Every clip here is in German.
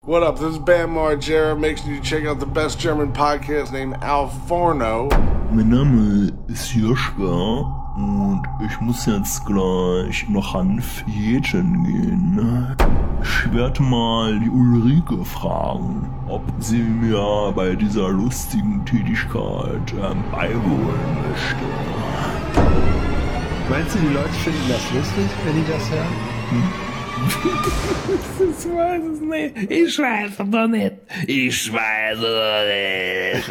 What up? This is Bam Margera. Make sure you check out the best German podcast named Al Forno. Mein Name ist Joschka und ich muss jetzt gleich noch Hanfjäten gehen. Ich werde mal die Ulrike fragen, ob sie mir bei dieser lustigen Tätigkeit beiwohnen möchte. Meinst du, die Leute finden das lustig, wenn die das hören? Ich weiß es nicht. Ich weiß es doch nicht. Ich weiß es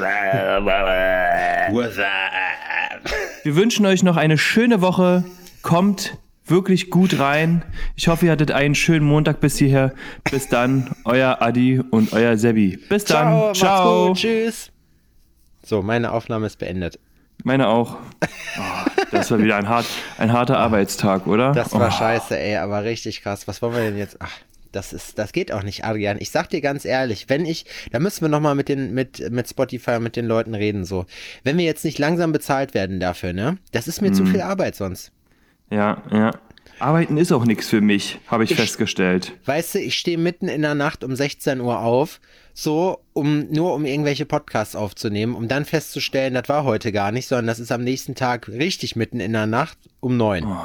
nicht. Wir wünschen euch noch eine schöne Woche. Kommt wirklich gut rein. Ich hoffe, ihr hattet einen schönen Montag bis hierher. Bis dann, euer Adi und euer Sebi. Bis dann. Ciao. Macht's gut, tschüss. So, meine Aufnahme ist beendet. Meine auch. Oh, das war wieder ein harter Arbeitstag, oder? Das war scheiße, ey, aber richtig krass. Was wollen wir denn jetzt? Ach, das geht auch nicht, Adrian. Ich sag dir ganz ehrlich, da müssen wir nochmal mit Spotify, mit den Leuten reden, so. Wenn wir jetzt nicht langsam bezahlt werden dafür, ne? Das ist mir zu viel Arbeit sonst. Ja. Arbeiten ist auch nichts für mich, habe ich festgestellt. Weißt du, ich stehe mitten in der Nacht um 16 Uhr auf, so, nur um irgendwelche Podcasts aufzunehmen, um dann festzustellen, das war heute gar nicht, sondern das ist am nächsten Tag richtig mitten in der Nacht um 9. Oh.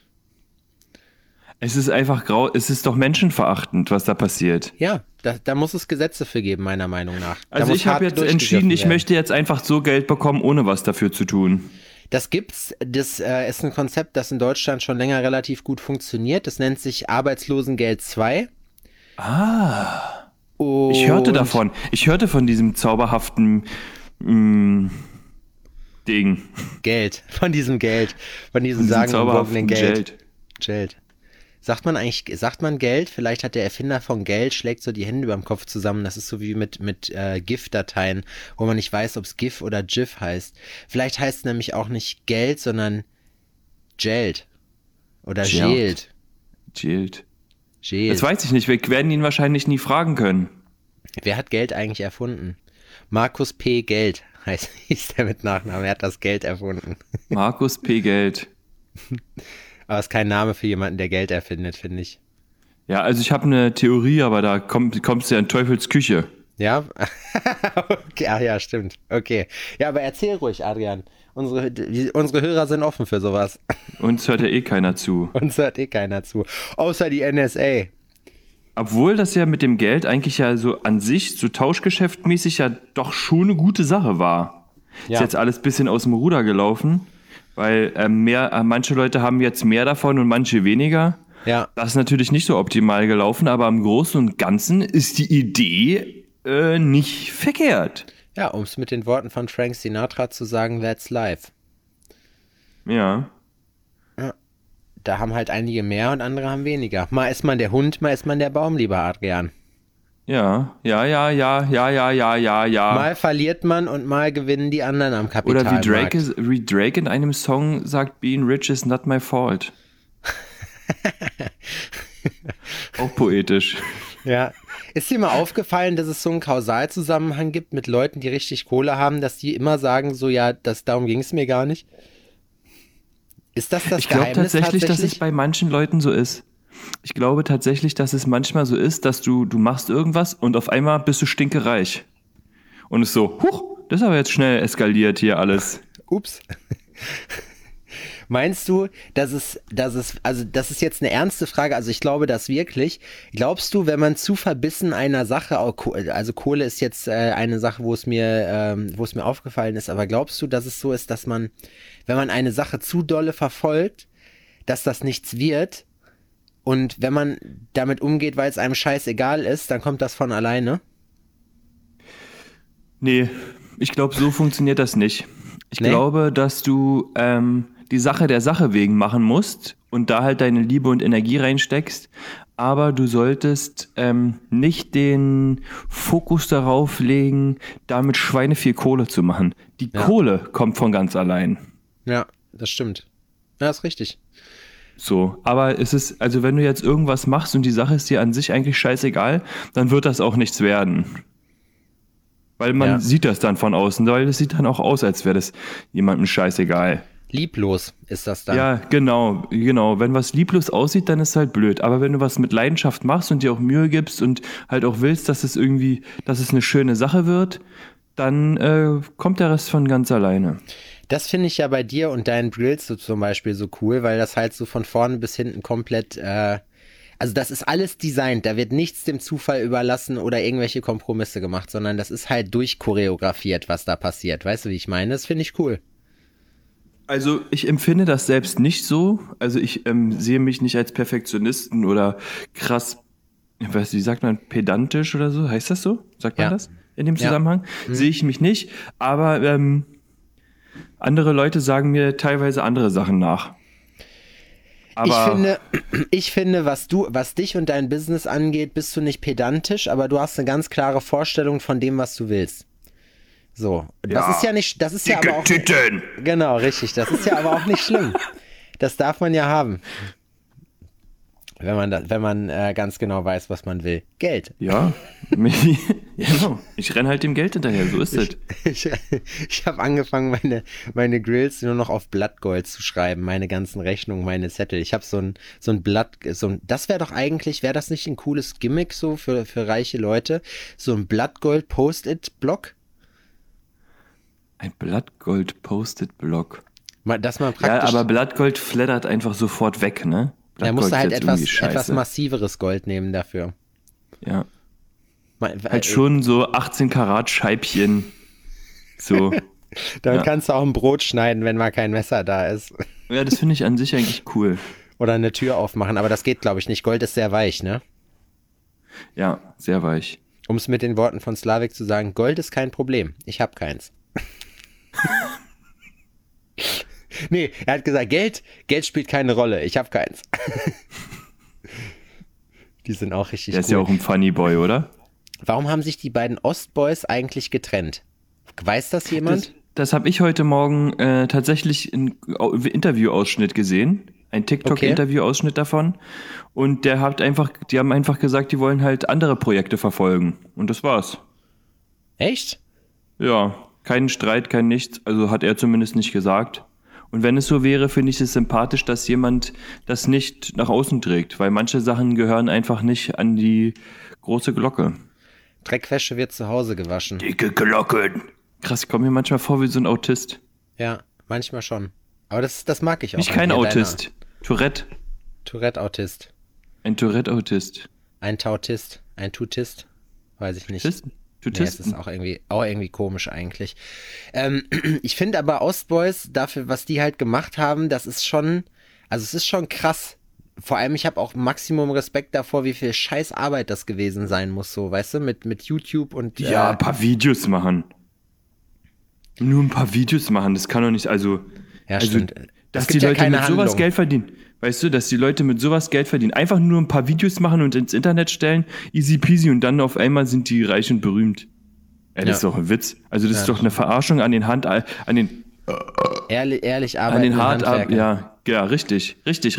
Es ist einfach es ist doch menschenverachtend, was da passiert. Ja, da muss es Gesetze für geben, meiner Meinung nach. Also ich habe jetzt entschieden, ich möchte jetzt einfach so Geld bekommen, ohne was dafür zu tun. Das ist ein Konzept, das in Deutschland schon länger relativ gut funktioniert. Das nennt sich Arbeitslosengeld 2. Und ich hörte davon. Ich hörte von diesem zauberhaften Ding. Geld. Von diesem sagenumwobenen Geld. Sagt man Geld? Vielleicht hat der Erfinder von Geld, schlägt so die Hände über dem Kopf zusammen. Das ist so wie mit GIF-Dateien, wo man nicht weiß, ob es GIF oder GIF heißt. Vielleicht heißt es nämlich auch nicht Geld, sondern Geld. Oder Geld. Das weiß ich nicht. Wir werden ihn wahrscheinlich nie fragen können. Wer hat Geld eigentlich erfunden? Markus P. Geld hieß der mit Nachnamen. Er hat das Geld erfunden. Markus P. Geld. Aber es ist kein Name für jemanden, der Geld erfindet, finde ich. Ja, also ich habe eine Theorie, aber da kommst du ja in Teufels Küche. Ja? Okay, ach ja, stimmt. Okay. Ja, aber erzähl ruhig, Adrian. Unsere Hörer sind offen für sowas. Uns hört ja eh keiner zu. Außer die NSA. Obwohl das ja mit dem Geld eigentlich ja so an sich, so tauschgeschäftmäßig ja doch schon eine gute Sache war. Ja. Ist jetzt alles ein bisschen aus dem Ruder gelaufen, weil manche Leute haben jetzt mehr davon und manche weniger. Ja. Das ist natürlich nicht so optimal gelaufen, aber im Großen und Ganzen ist die Idee nicht verkehrt. Ja, um es mit den Worten von Frank Sinatra zu sagen, that's life. Ja. Da haben halt einige mehr und andere haben weniger. Mal ist man der Hund, mal ist man der Baum, lieber Adrian. Ja. Mal verliert man und mal gewinnen die anderen am Kapitalmarkt. Oder wie Drake in einem Song sagt, being rich is not my fault. Auch poetisch. Ja. Ist dir mal aufgefallen, dass es so einen Kausalzusammenhang gibt mit Leuten, die richtig Kohle haben, dass die immer sagen, so ja, darum ging es mir gar nicht? Ist das Geheimnis? Ich glaube tatsächlich, dass es bei manchen Leuten so ist. Ich glaube tatsächlich, dass es manchmal so ist, dass du machst irgendwas und auf einmal bist du stinkereich. Und es ist so, das ist aber jetzt schnell eskaliert hier alles. Ups. Meinst du, das ist jetzt eine ernste Frage, also ich glaube das wirklich. Glaubst du, wenn man zu verbissen einer Sache, also Kohle ist jetzt eine Sache, wo es mir aufgefallen ist, aber glaubst du, dass es so ist, dass man, wenn man eine Sache zu dolle verfolgt, dass das nichts wird und wenn man damit umgeht, weil es einem scheißegal ist, dann kommt das von alleine? Nee, ich glaube, so funktioniert das nicht. Ich glaube, dass du die Sache der Sache wegen machen musst und da halt deine Liebe und Energie reinsteckst, aber du solltest nicht den Fokus darauf legen, damit Schweine viel Kohle zu machen. Die Kohle kommt von ganz allein. Ja, das stimmt. Ja, ist richtig. So, aber es ist, also wenn du jetzt irgendwas machst und die Sache ist dir an sich eigentlich scheißegal, dann wird das auch nichts werden. Weil man sieht das dann von außen, weil es sieht dann auch aus, als wäre das jemandem scheißegal. Lieblos ist das dann. Ja, genau. Wenn was lieblos aussieht, dann ist es halt blöd. Aber wenn du was mit Leidenschaft machst und dir auch Mühe gibst und halt auch willst, dass es eine schöne Sache wird, dann kommt der Rest von ganz alleine. Das finde ich ja bei dir und deinen Grills so zum Beispiel so cool, weil das halt so von vorne bis hinten komplett, also das ist alles designt, da wird nichts dem Zufall überlassen oder irgendwelche Kompromisse gemacht, sondern das ist halt durchchoreografiert, was da passiert. Weißt du, wie ich meine? Das finde ich cool. Also ich empfinde das selbst nicht so. Also ich sehe mich nicht als Perfektionisten oder krass, wie sagt man, pedantisch oder so? Heißt das so? Sagt man das in dem Zusammenhang? Sehe ich mich nicht, aber andere Leute sagen mir teilweise andere Sachen nach. Aber ich finde, was dich und dein Business angeht, bist du nicht pedantisch, aber du hast eine ganz klare Vorstellung von dem, was du willst. So, das ist ja nicht, das ist ja aber auch, Tüten. genau, richtig, das ist ja aber auch nicht schlimm. Das darf man ja haben. Wenn man ganz genau weiß, was man will. Geld. Ja, genau. Ich renne halt dem Geld hinterher, so ist es. Ich habe angefangen, meine Grills nur noch auf Blattgold zu schreiben, meine ganzen Rechnungen, meine Zettel. Ich habe so ein Blatt, das wäre doch eigentlich, wäre das nicht ein cooles Gimmick so für reiche Leute? So ein Blattgold-Post-it-Block? Ein Blattgold-Post-it-Block. Dass man praktisch. Ja, aber Blattgold flattert einfach sofort weg, ne? Da musst du halt etwas massiveres Gold nehmen dafür. Ja. Halt schon so 18 Karat Scheibchen. So. Damit kannst du auch ein Brot schneiden, wenn mal kein Messer da ist. Ja, das finde ich an sich eigentlich cool. Oder eine Tür aufmachen, aber das geht, glaube ich, nicht. Gold ist sehr weich, ne? Ja, sehr weich. Um es mit den Worten von Slavik zu sagen, Gold ist kein Problem. Ich habe keins. Nee, er hat gesagt, Geld spielt keine Rolle. Ich habe keins. Die sind auch richtig Der ist ja auch ein Funny Boy, oder? Warum haben sich die beiden Ostboys eigentlich getrennt? Weiß das jemand? Das habe ich heute Morgen tatsächlich in Interviewausschnitt gesehen. Ein TikTok-Interviewausschnitt davon. Und die haben einfach gesagt, die wollen halt andere Projekte verfolgen. Und das war's. Echt? Ja, kein Streit, kein nichts. Also hat er zumindest nicht gesagt. Und wenn es so wäre, finde ich es sympathisch, dass jemand das nicht nach außen trägt, weil manche Sachen gehören einfach nicht an die große Glocke. Dreckwäsche wird zu Hause gewaschen. Dicke Glocken. Krass, ich komme mir manchmal vor wie so ein Autist. Ja, manchmal schon. Aber das mag ich auch. Nicht kein Autist. Tourette. Tourette-Autist. Ein Tourette-Autist. Ein Tautist. Ein Tutist. Weiß ich nicht. Tutisten? Nee, das ist auch irgendwie komisch eigentlich. Ich finde aber Ostboys, dafür, was die halt gemacht haben, es ist schon krass. Vor allem, ich habe auch Maximum Respekt davor, wie viel scheiß Arbeit das gewesen sein muss, so, weißt du, mit YouTube und... Ja, ein paar Videos machen. Nur ein paar Videos machen, das kann doch nicht, Ja, stimmt. Dass die Leute mit sowas Geld verdienen. Weißt du, dass die Leute mit sowas Geld verdienen. Einfach nur ein paar Videos machen und ins Internet stellen, easy peasy, und dann auf einmal sind die reich und berühmt. Das ist doch ein Witz. Also das ist doch eine Verarschung an den ehrlich arbeitenden Handwerker. Ja, richtig.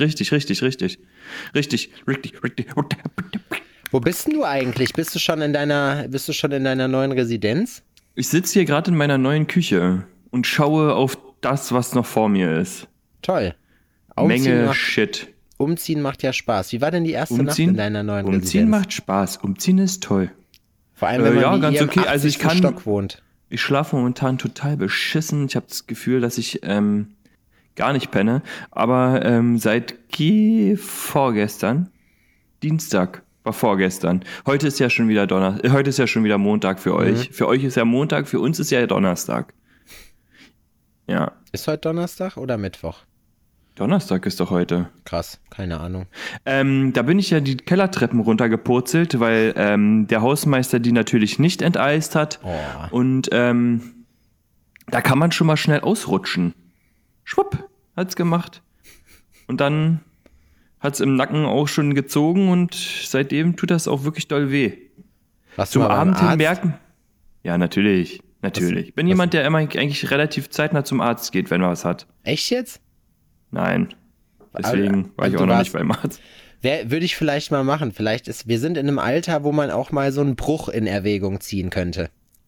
Wo bist denn du eigentlich? Bist du schon in deiner neuen Residenz? Ich sitze hier gerade in meiner neuen Küche und schaue auf das, was noch vor mir ist. Toll. Shit. Umziehen macht ja Spaß. Wie war denn die erste Nacht in deiner neuen Residenz? Umziehen macht Spaß. Umziehen ist toll. Vor allem, wenn man ganz hier okay. im 80. Stock wohnt. Ich schlafe momentan total beschissen. Ich habe das Gefühl, dass ich gar nicht penne. Aber seit vorgestern, Dienstag war vorgestern. Heute ist ja schon wieder Montag für euch. Für euch ist ja Montag, für uns ist ja Donnerstag. Ja. Ist heute Donnerstag oder Mittwoch? Donnerstag ist doch heute. Krass, keine Ahnung. Da bin ich ja die Kellertreppen runtergepurzelt, weil der Hausmeister die natürlich nicht enteist hat. Oh. Und da kann man schon mal schnell ausrutschen. Schwupp, hat's gemacht. Und dann hat's im Nacken auch schon gezogen und seitdem tut das auch wirklich doll weh. Warst Zum du mal Abend beim Arzt? hin merken. Ja, natürlich. Ich bin jemand, der immer eigentlich relativ zeitnah zum Arzt geht, wenn er was hat. Echt jetzt? Nein. Deswegen war ich auch noch nicht beim Arzt. Würde ich vielleicht mal machen. Wir sind in einem Alter, wo man auch mal so einen Bruch in Erwägung ziehen könnte.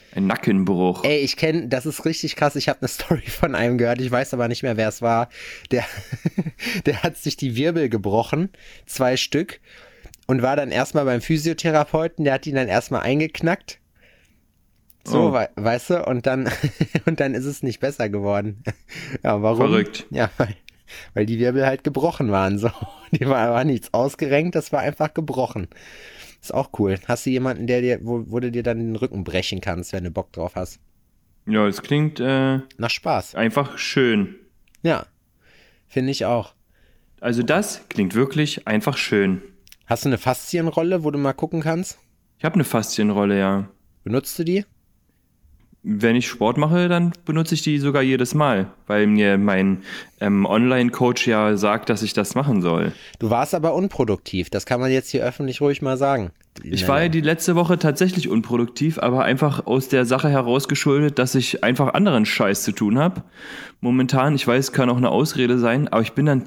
Ein Nackenbruch. Ey, das ist richtig krass, ich habe eine Story von einem gehört, ich weiß aber nicht mehr, wer es war. Der hat sich die Wirbel gebrochen, 2 Stück, und war dann erstmal beim Physiotherapeuten, der hat ihn dann erstmal eingeknackt. So, weißt du, und dann ist es nicht besser geworden. Ja, warum? Verrückt. Ja, weil die Wirbel halt gebrochen waren, so. Die war nichts ausgerenkt, das war einfach gebrochen. Ist auch cool. Hast du jemanden, wo du dir dann den Rücken brechen kannst, wenn du Bock drauf hast? Ja, es klingt Nach Spaß. einfach schön. Ja, finde ich auch. Also das klingt wirklich einfach schön. Hast du eine Faszienrolle, wo du mal gucken kannst? Ich habe eine Faszienrolle, ja. Benutzt du die? Wenn ich Sport mache, dann benutze ich die sogar jedes Mal, weil mir mein Online-Coach ja sagt, dass ich das machen soll. Du warst aber unproduktiv, das kann man jetzt hier öffentlich ruhig mal sagen. Ich war ja die letzte Woche tatsächlich unproduktiv, aber einfach aus der Sache heraus geschuldet, dass ich einfach anderen Scheiß zu tun habe. Momentan, ich weiß, kann auch eine Ausrede sein, aber ich bin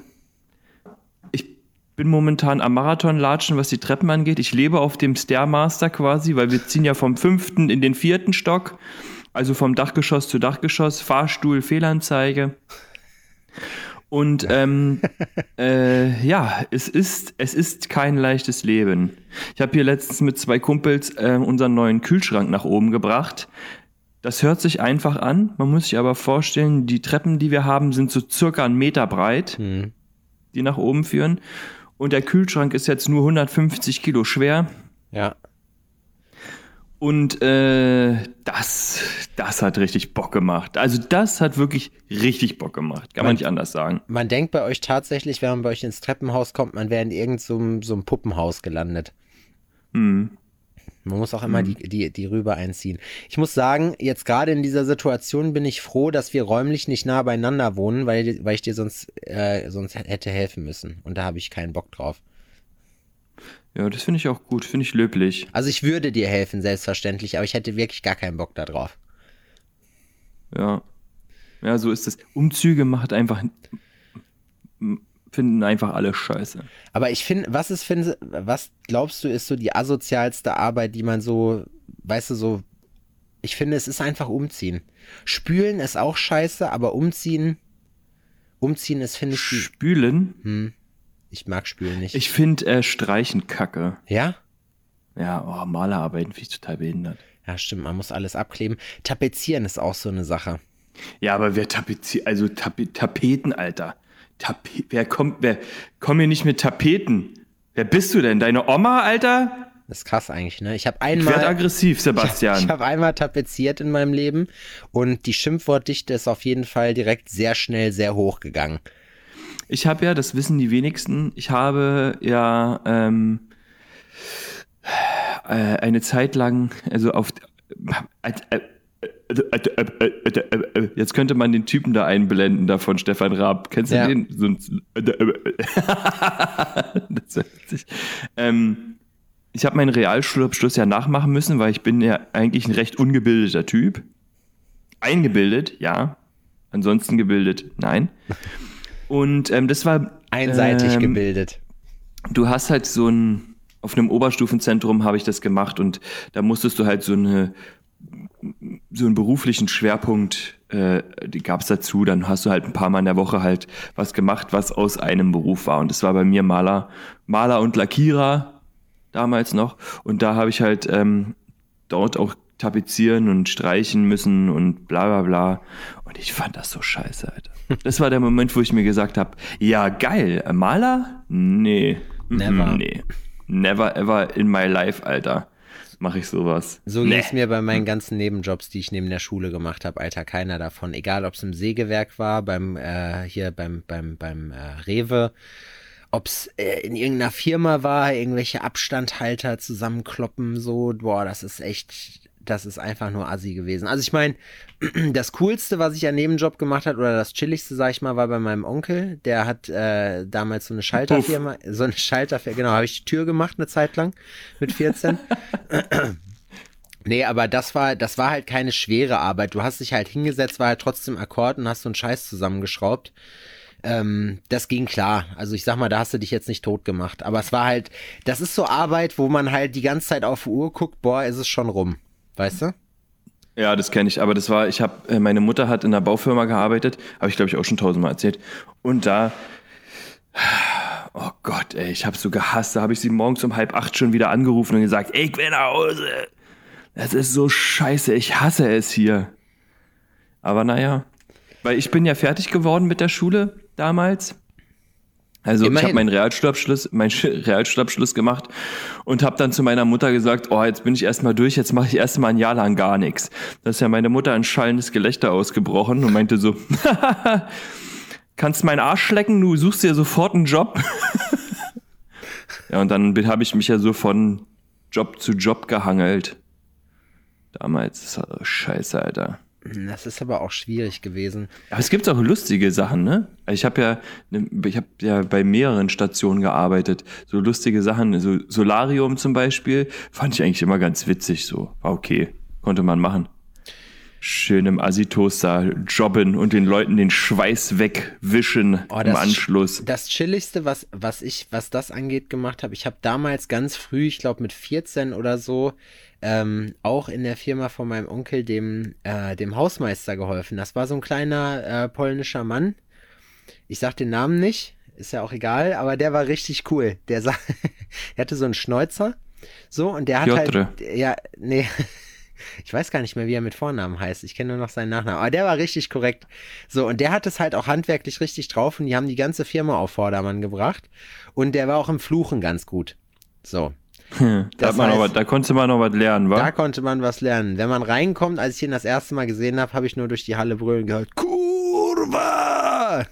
momentan am Marathonlatschen, was die Treppen angeht. Ich lebe auf dem Stairmaster quasi, weil wir ziehen ja vom 5. in den 4. Stock. Also vom Dachgeschoss zu Dachgeschoss, Fahrstuhl, Fehlanzeige. Und ja, es ist kein leichtes Leben. Ich habe hier letztens mit 2 Kumpels unseren neuen Kühlschrank nach oben gebracht. Das hört sich einfach an. Man muss sich aber vorstellen, die Treppen, die wir haben, sind so circa 1 Meter breit, die nach oben führen. Und der Kühlschrank ist jetzt nur 150 Kilo schwer. Ja. Und das hat richtig Bock gemacht. Also das hat wirklich richtig Bock gemacht. Kann man nicht anders sagen. Man denkt bei euch tatsächlich, wenn man bei euch ins Treppenhaus kommt, man wäre in irgendeinem so einem Puppenhaus gelandet. Hm. Man muss auch immer die Rübe einziehen. Ich muss sagen, jetzt gerade in dieser Situation bin ich froh, dass wir räumlich nicht nah beieinander wohnen, weil ich dir sonst hätte helfen müssen. Und da habe ich keinen Bock drauf. Ja, das finde ich auch gut, finde ich löblich. Also ich würde dir helfen, selbstverständlich, aber ich hätte wirklich gar keinen Bock da drauf. Ja. Ja, so ist es. Umzüge finden einfach alle scheiße. Aber ich finde, was glaubst du, ist so die asozialste Arbeit, die man so, weißt du, so, ich finde, es ist einfach umziehen. Spülen ist auch scheiße, aber umziehen ist, finde ich, Spülen? Ich mag Spülen nicht. Ich finde Streichen kacke. Ja? Ja, Malerarbeiten finde ich total behindert. Ja, stimmt, man muss alles abkleben. Tapezieren ist auch so eine Sache. Ja, aber wer tapeziert, also Tapeten, Alter. Komm hier nicht mit Tapeten? Wer bist du denn? Deine Oma, Alter? Das ist krass eigentlich, ne? Ich werde aggressiv, Sebastian. Ich habe einmal tapeziert in meinem Leben und die Schimpfwortdichte ist auf jeden Fall direkt sehr schnell sehr hoch gegangen. Ich habe ja, das wissen die wenigsten, ich habe ja eine Zeit lang, also jetzt könnte man den Typen da einblenden, da von Stefan Raab. Kennst du den? Das ist witzig. Ich habe meinen Realschulabschluss ja nachmachen müssen, weil ich bin ja eigentlich ein recht ungebildeter Typ. Eingebildet, ja. Ansonsten gebildet, nein. Und das war einseitig gebildet. Du hast halt auf einem Oberstufenzentrum habe ich das gemacht und da musstest du halt so einen beruflichen Schwerpunkt, die gab es dazu, dann hast du halt ein paar Mal in der Woche halt was gemacht, was aus einem Beruf war. Und das war bei mir Maler und Lackierer damals noch. Und da habe ich halt dort auch tapezieren und streichen müssen und bla bla bla. Und ich fand das so scheiße, Alter. Das war der Moment, wo ich mir gesagt habe, ja geil, Maler? Nee. Never. Nee. Never ever in my life, Alter. Mache ich sowas. So ging es mir bei meinen ganzen Nebenjobs, die ich neben der Schule gemacht habe, Alter, keiner davon. Egal, ob es im Sägewerk war, beim Rewe, ob es in irgendeiner Firma war, irgendwelche Abstandhalter zusammenkloppen, so, boah, das ist einfach nur assi gewesen. Also ich meine, das Coolste, was ich an Nebenjob gemacht habe, oder das Chilligste, sag ich mal, war bei meinem Onkel. Der hat damals so eine Schalterfirma, genau, habe ich die Tür gemacht eine Zeit lang mit 14. Nee, aber das war halt keine schwere Arbeit. Du hast dich halt hingesetzt, war halt trotzdem Akkord und hast so einen Scheiß zusammengeschraubt. Das ging klar. Also ich sag mal, da hast du dich jetzt nicht tot gemacht. Aber es war halt, das ist so Arbeit, wo man halt die ganze Zeit auf die Uhr guckt, boah, ist es schon rum. Weißt du? Ja, das kenne ich, aber meine Mutter hat in einer Baufirma gearbeitet, habe ich glaube ich auch schon 1000-mal erzählt. Und da, oh Gott, ey, ich habe so gehasst, da habe ich sie morgens um 7:30 schon wieder angerufen und gesagt, ey, ich will nach Hause. Das ist so scheiße, ich hasse es hier. Aber naja, weil ich bin ja fertig geworden mit der Schule damals. Also ich habe meinen Realschulabschluss gemacht und habe dann zu meiner Mutter gesagt, oh, jetzt bin ich erstmal durch, jetzt mache ich erstmal ein Jahr lang gar nichts. Da ist ja meine Mutter ein schallendes Gelächter ausgebrochen und meinte so, kannst meinen Arsch lecken, du suchst dir sofort einen Job. Ja, und dann habe ich mich ja so von Job zu Job gehangelt. Damals, das war scheiße, Alter. Das ist aber auch schwierig gewesen. Aber es gibt auch lustige Sachen, ne? Ich habe ja bei mehreren Stationen gearbeitet. So lustige Sachen, so Solarium zum Beispiel, fand ich eigentlich immer ganz witzig. So, war okay, konnte man machen. Schön im Assi-Toaster jobben und den Leuten den Schweiß wegwischen im Anschluss. Das Chilligste, was das angeht, gemacht habe, ich habe damals ganz früh, ich glaube mit 14 oder so, auch in der Firma von meinem Onkel, dem Hausmeister geholfen. Das war so ein kleiner polnischer Mann. Ich sag den Namen nicht, ist ja auch egal, aber der war richtig cool. Der hatte so einen Schnäuzer, so, und der hat Piotre. halt, ja, nee, ich weiß gar nicht mehr, wie er mit Vornamen heißt. Ich kenne nur noch seinen Nachnamen. Aber der war richtig korrekt. So, und der hat es halt auch handwerklich richtig drauf und die haben die ganze Firma auf Vordermann gebracht. Und der war auch im Fluchen ganz gut. So. Da konnte man noch was lernen, wa? Da konnte man was lernen. Wenn man reinkommt, als ich ihn das erste Mal gesehen habe, habe ich nur durch die Halle brüllen gehört, Kurva!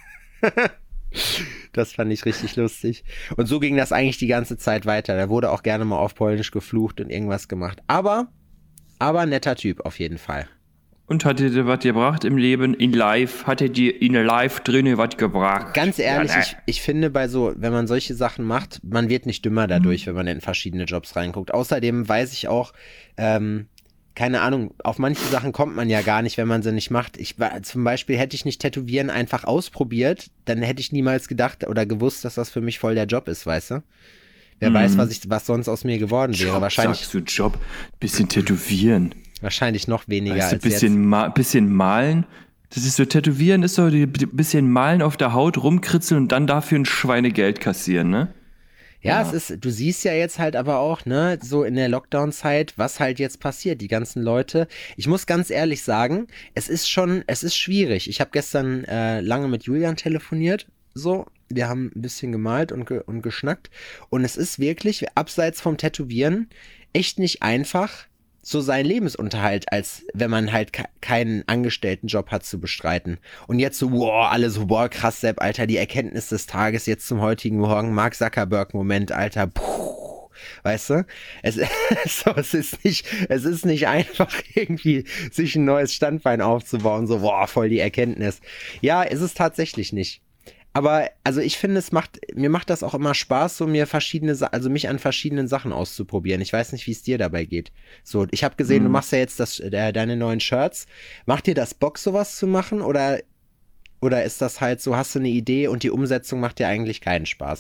Das fand ich richtig lustig. Und so ging das eigentlich die ganze Zeit weiter. Da wurde auch gerne mal auf Polnisch geflucht und irgendwas gemacht. Aber netter Typ auf jeden Fall. Und hat dir was gebracht im Leben, in live? Hat er dir in live drinnen was gebracht? Ganz ehrlich, ich finde wenn man solche Sachen macht, man wird nicht dümmer dadurch, wenn man in verschiedene Jobs reinguckt. Außerdem weiß ich auch, keine Ahnung, auf manche Sachen kommt man ja gar nicht, wenn man sie nicht macht. Zum Beispiel hätte ich nicht Tätowieren einfach ausprobiert, dann hätte ich niemals gedacht oder gewusst, dass das für mich voll der Job ist, weißt du? Wer weiß, was sonst aus mir geworden wäre. Wahrscheinlich. Sagst du Job? Bisschen Tätowieren. Wahrscheinlich noch weniger weißt du, als bisschen malen. Das ist so, Tätowieren ist so ein bisschen malen auf der Haut, rumkritzeln und dann dafür ein Schweinegeld kassieren, ne? Ja, du siehst ja jetzt halt aber auch, ne, so in der Lockdown-Zeit, was halt jetzt passiert, die ganzen Leute. Ich muss ganz ehrlich sagen, es ist schwierig. Ich habe gestern lange mit Julian telefoniert, so. Wir haben ein bisschen gemalt und geschnackt. Und es ist wirklich, abseits vom Tätowieren, echt nicht einfach, so seinen Lebensunterhalt, als wenn man halt keinen Angestelltenjob hat, zu bestreiten. Und jetzt so, alle so, krass, Sepp, Alter, die Erkenntnis des Tages jetzt zum heutigen Morgen, Mark Zuckerberg-Moment, Alter, weißt du? Es ist nicht einfach, irgendwie sich ein neues Standbein aufzubauen, so, voll die Erkenntnis. Ja, ist es tatsächlich nicht. Aber, also ich finde, mir macht das auch immer Spaß, so mich an verschiedenen Sachen auszuprobieren. Ich weiß nicht, wie es dir dabei geht. So, ich habe gesehen, du machst ja jetzt deine neuen Shirts. Macht dir das Bock, sowas zu machen? Oder ist das halt so, hast du eine Idee und die Umsetzung macht dir eigentlich keinen Spaß?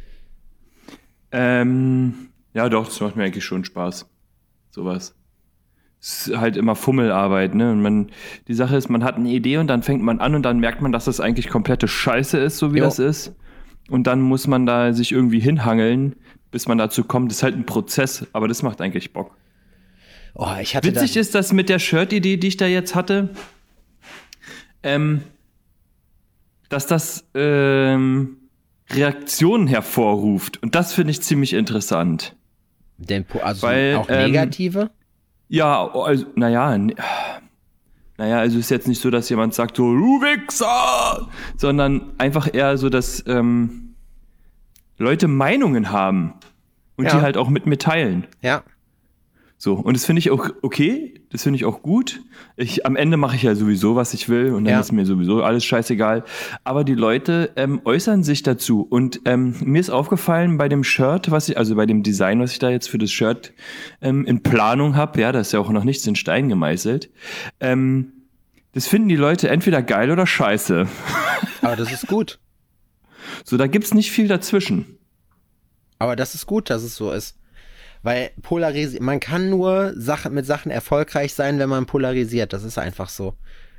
Ja doch, das macht mir eigentlich schon Spaß. Sowas. Es ist halt immer Fummelarbeit, ne? Und die Sache ist, man hat eine Idee und dann fängt man an und dann merkt man, dass das eigentlich komplette Scheiße ist, so wie das ist. Und dann muss man da sich irgendwie hinhangeln, bis man dazu kommt. Das ist halt ein Prozess, aber das macht eigentlich Bock. Witzig ist das mit der Shirt-Idee, die ich da jetzt hatte, dass das Reaktionen hervorruft. Und das finde ich ziemlich interessant. Also auch negative? Ja, also, also ist jetzt nicht so, dass jemand sagt so, du Wichser, sondern einfach eher so, dass Leute Meinungen haben und die halt auch mit mir teilen. Ja. So, und das finde ich auch okay, das finde ich auch gut. Am Ende mache ich ja sowieso, was ich will und dann ist mir sowieso alles scheißegal. Aber die Leute äußern sich dazu und mir ist aufgefallen bei dem Shirt, bei dem Design, was ich da jetzt für das Shirt in Planung habe, ja, da ist ja auch noch nichts in Stein gemeißelt, das finden die Leute entweder geil oder scheiße. Aber das ist gut. So, da gibt's nicht viel dazwischen. Aber das ist gut, dass es so ist. Weil man kann nur mit Sachen erfolgreich sein, wenn man polarisiert. Das ist einfach so.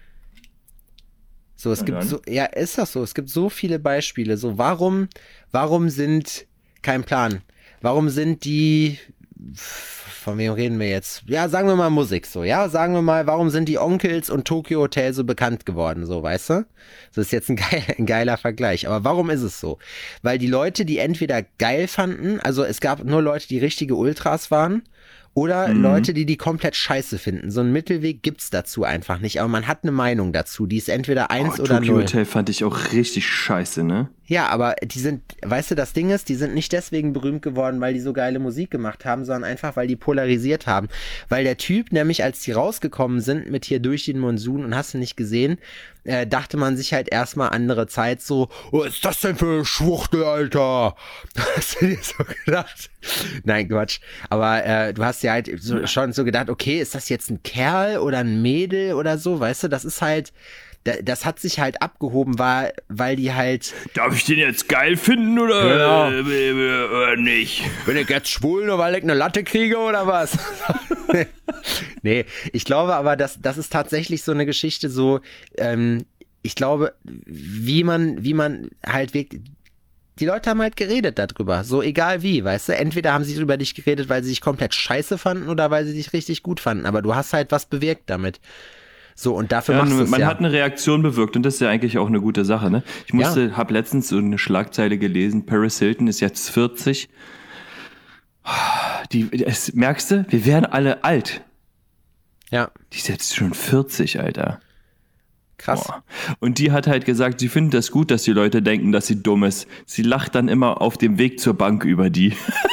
So, ist das so? Es gibt so viele Beispiele. So, warum sind, kein Plan, warum sind die, von wem reden wir jetzt? Ja, sagen wir mal Musik so, ja, sagen wir mal, warum sind die Onkels und Tokyo Hotel so bekannt geworden, so, weißt du? Das ist jetzt ein geiler Vergleich, aber warum ist es so? Weil die Leute, die entweder geil fanden, also es gab nur Leute, die richtige Ultras waren, oder Leute, die komplett scheiße finden. So einen Mittelweg gibt's dazu einfach nicht. Aber man hat eine Meinung dazu. Die ist entweder 1 oder 0. Tokyo Hotel fand ich auch richtig scheiße, ne? Ja, aber die sind, weißt du, das Ding ist, die sind nicht deswegen berühmt geworden, weil die so geile Musik gemacht haben, sondern einfach, weil die polarisiert haben. Weil der Typ, nämlich als die rausgekommen sind mit hier durch den Monsun und hast du nicht gesehen, dachte man sich halt erstmal andere Zeit so, was ist das denn für eine Schwuchtel, Alter? Hast du dir so gedacht? Nein, Quatsch. Aber du hast dir halt schon so gedacht, okay, ist das jetzt ein Kerl oder ein Mädel oder so, weißt du, das ist halt, das hat sich halt abgehoben, weil die halt... Darf ich den jetzt geil finden oder nicht? Bin ich jetzt schwul, nur weil ich eine Latte kriege oder was? Nee, ich glaube aber, das ist tatsächlich so eine Geschichte so, ich glaube, wie man halt wirklich... Die Leute haben halt geredet darüber, so egal wie, weißt du? Entweder haben sie über dich geredet, weil sie dich komplett scheiße fanden oder weil sie dich richtig gut fanden, aber du hast halt was bewirkt damit. So, und dafür machst du es. Man hat eine Reaktion bewirkt und das ist ja eigentlich auch eine gute Sache, ne? Ich habe letztens so eine Schlagzeile gelesen, Paris Hilton ist jetzt 40. Merkst du, wir werden alle alt. Ja. Die ist jetzt schon 40, Alter. Krass. Boah. Und die hat halt gesagt, sie findet das gut, dass die Leute denken, dass sie dumm ist. Sie lacht dann immer auf dem Weg zur Bank über die.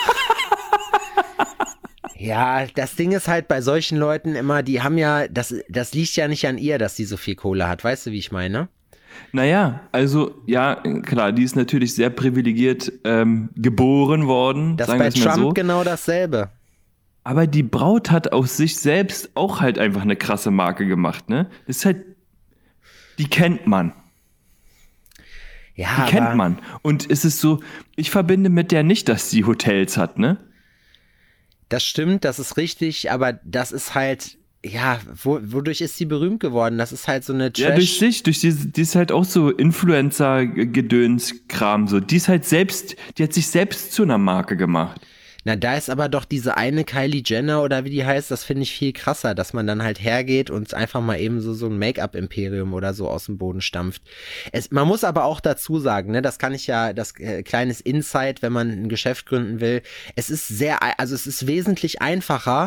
Ja, das Ding ist halt bei solchen Leuten immer, die haben ja, das liegt ja nicht an ihr, dass sie so viel Kohle hat. Weißt du, wie ich meine? Naja, also, ja, klar, die ist natürlich sehr privilegiert geboren worden. Das ist bei Trump so. genau dasselbe. Aber die Braut hat aus sich selbst auch halt einfach eine krasse Marke gemacht, ne? Das ist halt, die kennt man. Ja, die kennt man. Und es ist so, ich verbinde mit der nicht, dass sie Hotels hat, ne? Das stimmt, das ist richtig, aber das ist halt, ja, wodurch ist sie berühmt geworden? Das ist halt so eine Trash... Ja, die ist halt auch so Influencer-Gedöns-Kram, so. Die hat sich selbst zu einer Marke gemacht. Na, da ist aber doch diese eine Kylie Jenner oder wie die heißt, das finde ich viel krasser, dass man dann halt hergeht und einfach mal eben so ein Make-up-Imperium oder so aus dem Boden stampft. Man muss aber auch dazu sagen, ne, das kann ich ja, das kleines Insight, wenn man ein Geschäft gründen will, es ist wesentlich einfacher,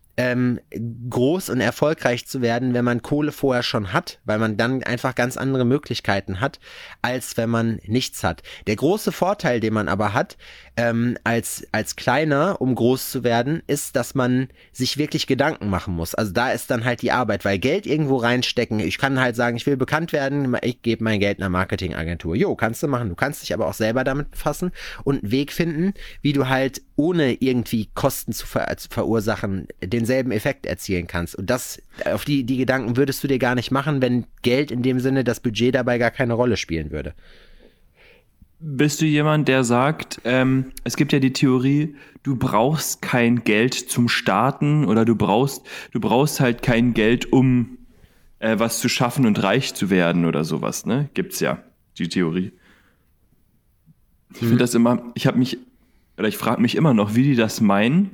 groß und erfolgreich zu werden, wenn man Kohle vorher schon hat, weil man dann einfach ganz andere Möglichkeiten hat, als wenn man nichts hat. Der große Vorteil, den man aber hat, als Kleiner, um groß zu werden, ist, dass man sich wirklich Gedanken machen muss. Also da ist dann halt die Arbeit, weil Geld irgendwo reinstecken, ich kann halt sagen, ich will bekannt werden, ich gebe mein Geld einer Marketingagentur. Jo, kannst du machen. Du kannst dich aber auch selber damit befassen und einen Weg finden, wie du halt ohne irgendwie Kosten zu verursachen, denselben Effekt erzielen kannst. Und auf die Gedanken würdest du dir gar nicht machen, wenn Geld in dem Sinne, das Budget dabei gar keine Rolle spielen würde. Bist du jemand, der sagt, es gibt ja die Theorie, du brauchst kein Geld zum Starten oder du brauchst halt kein Geld, um was zu schaffen und reich zu werden oder sowas, ne? Gibt's ja, die Theorie. Ich finde das immer, ich frage mich immer noch, wie die das meinen,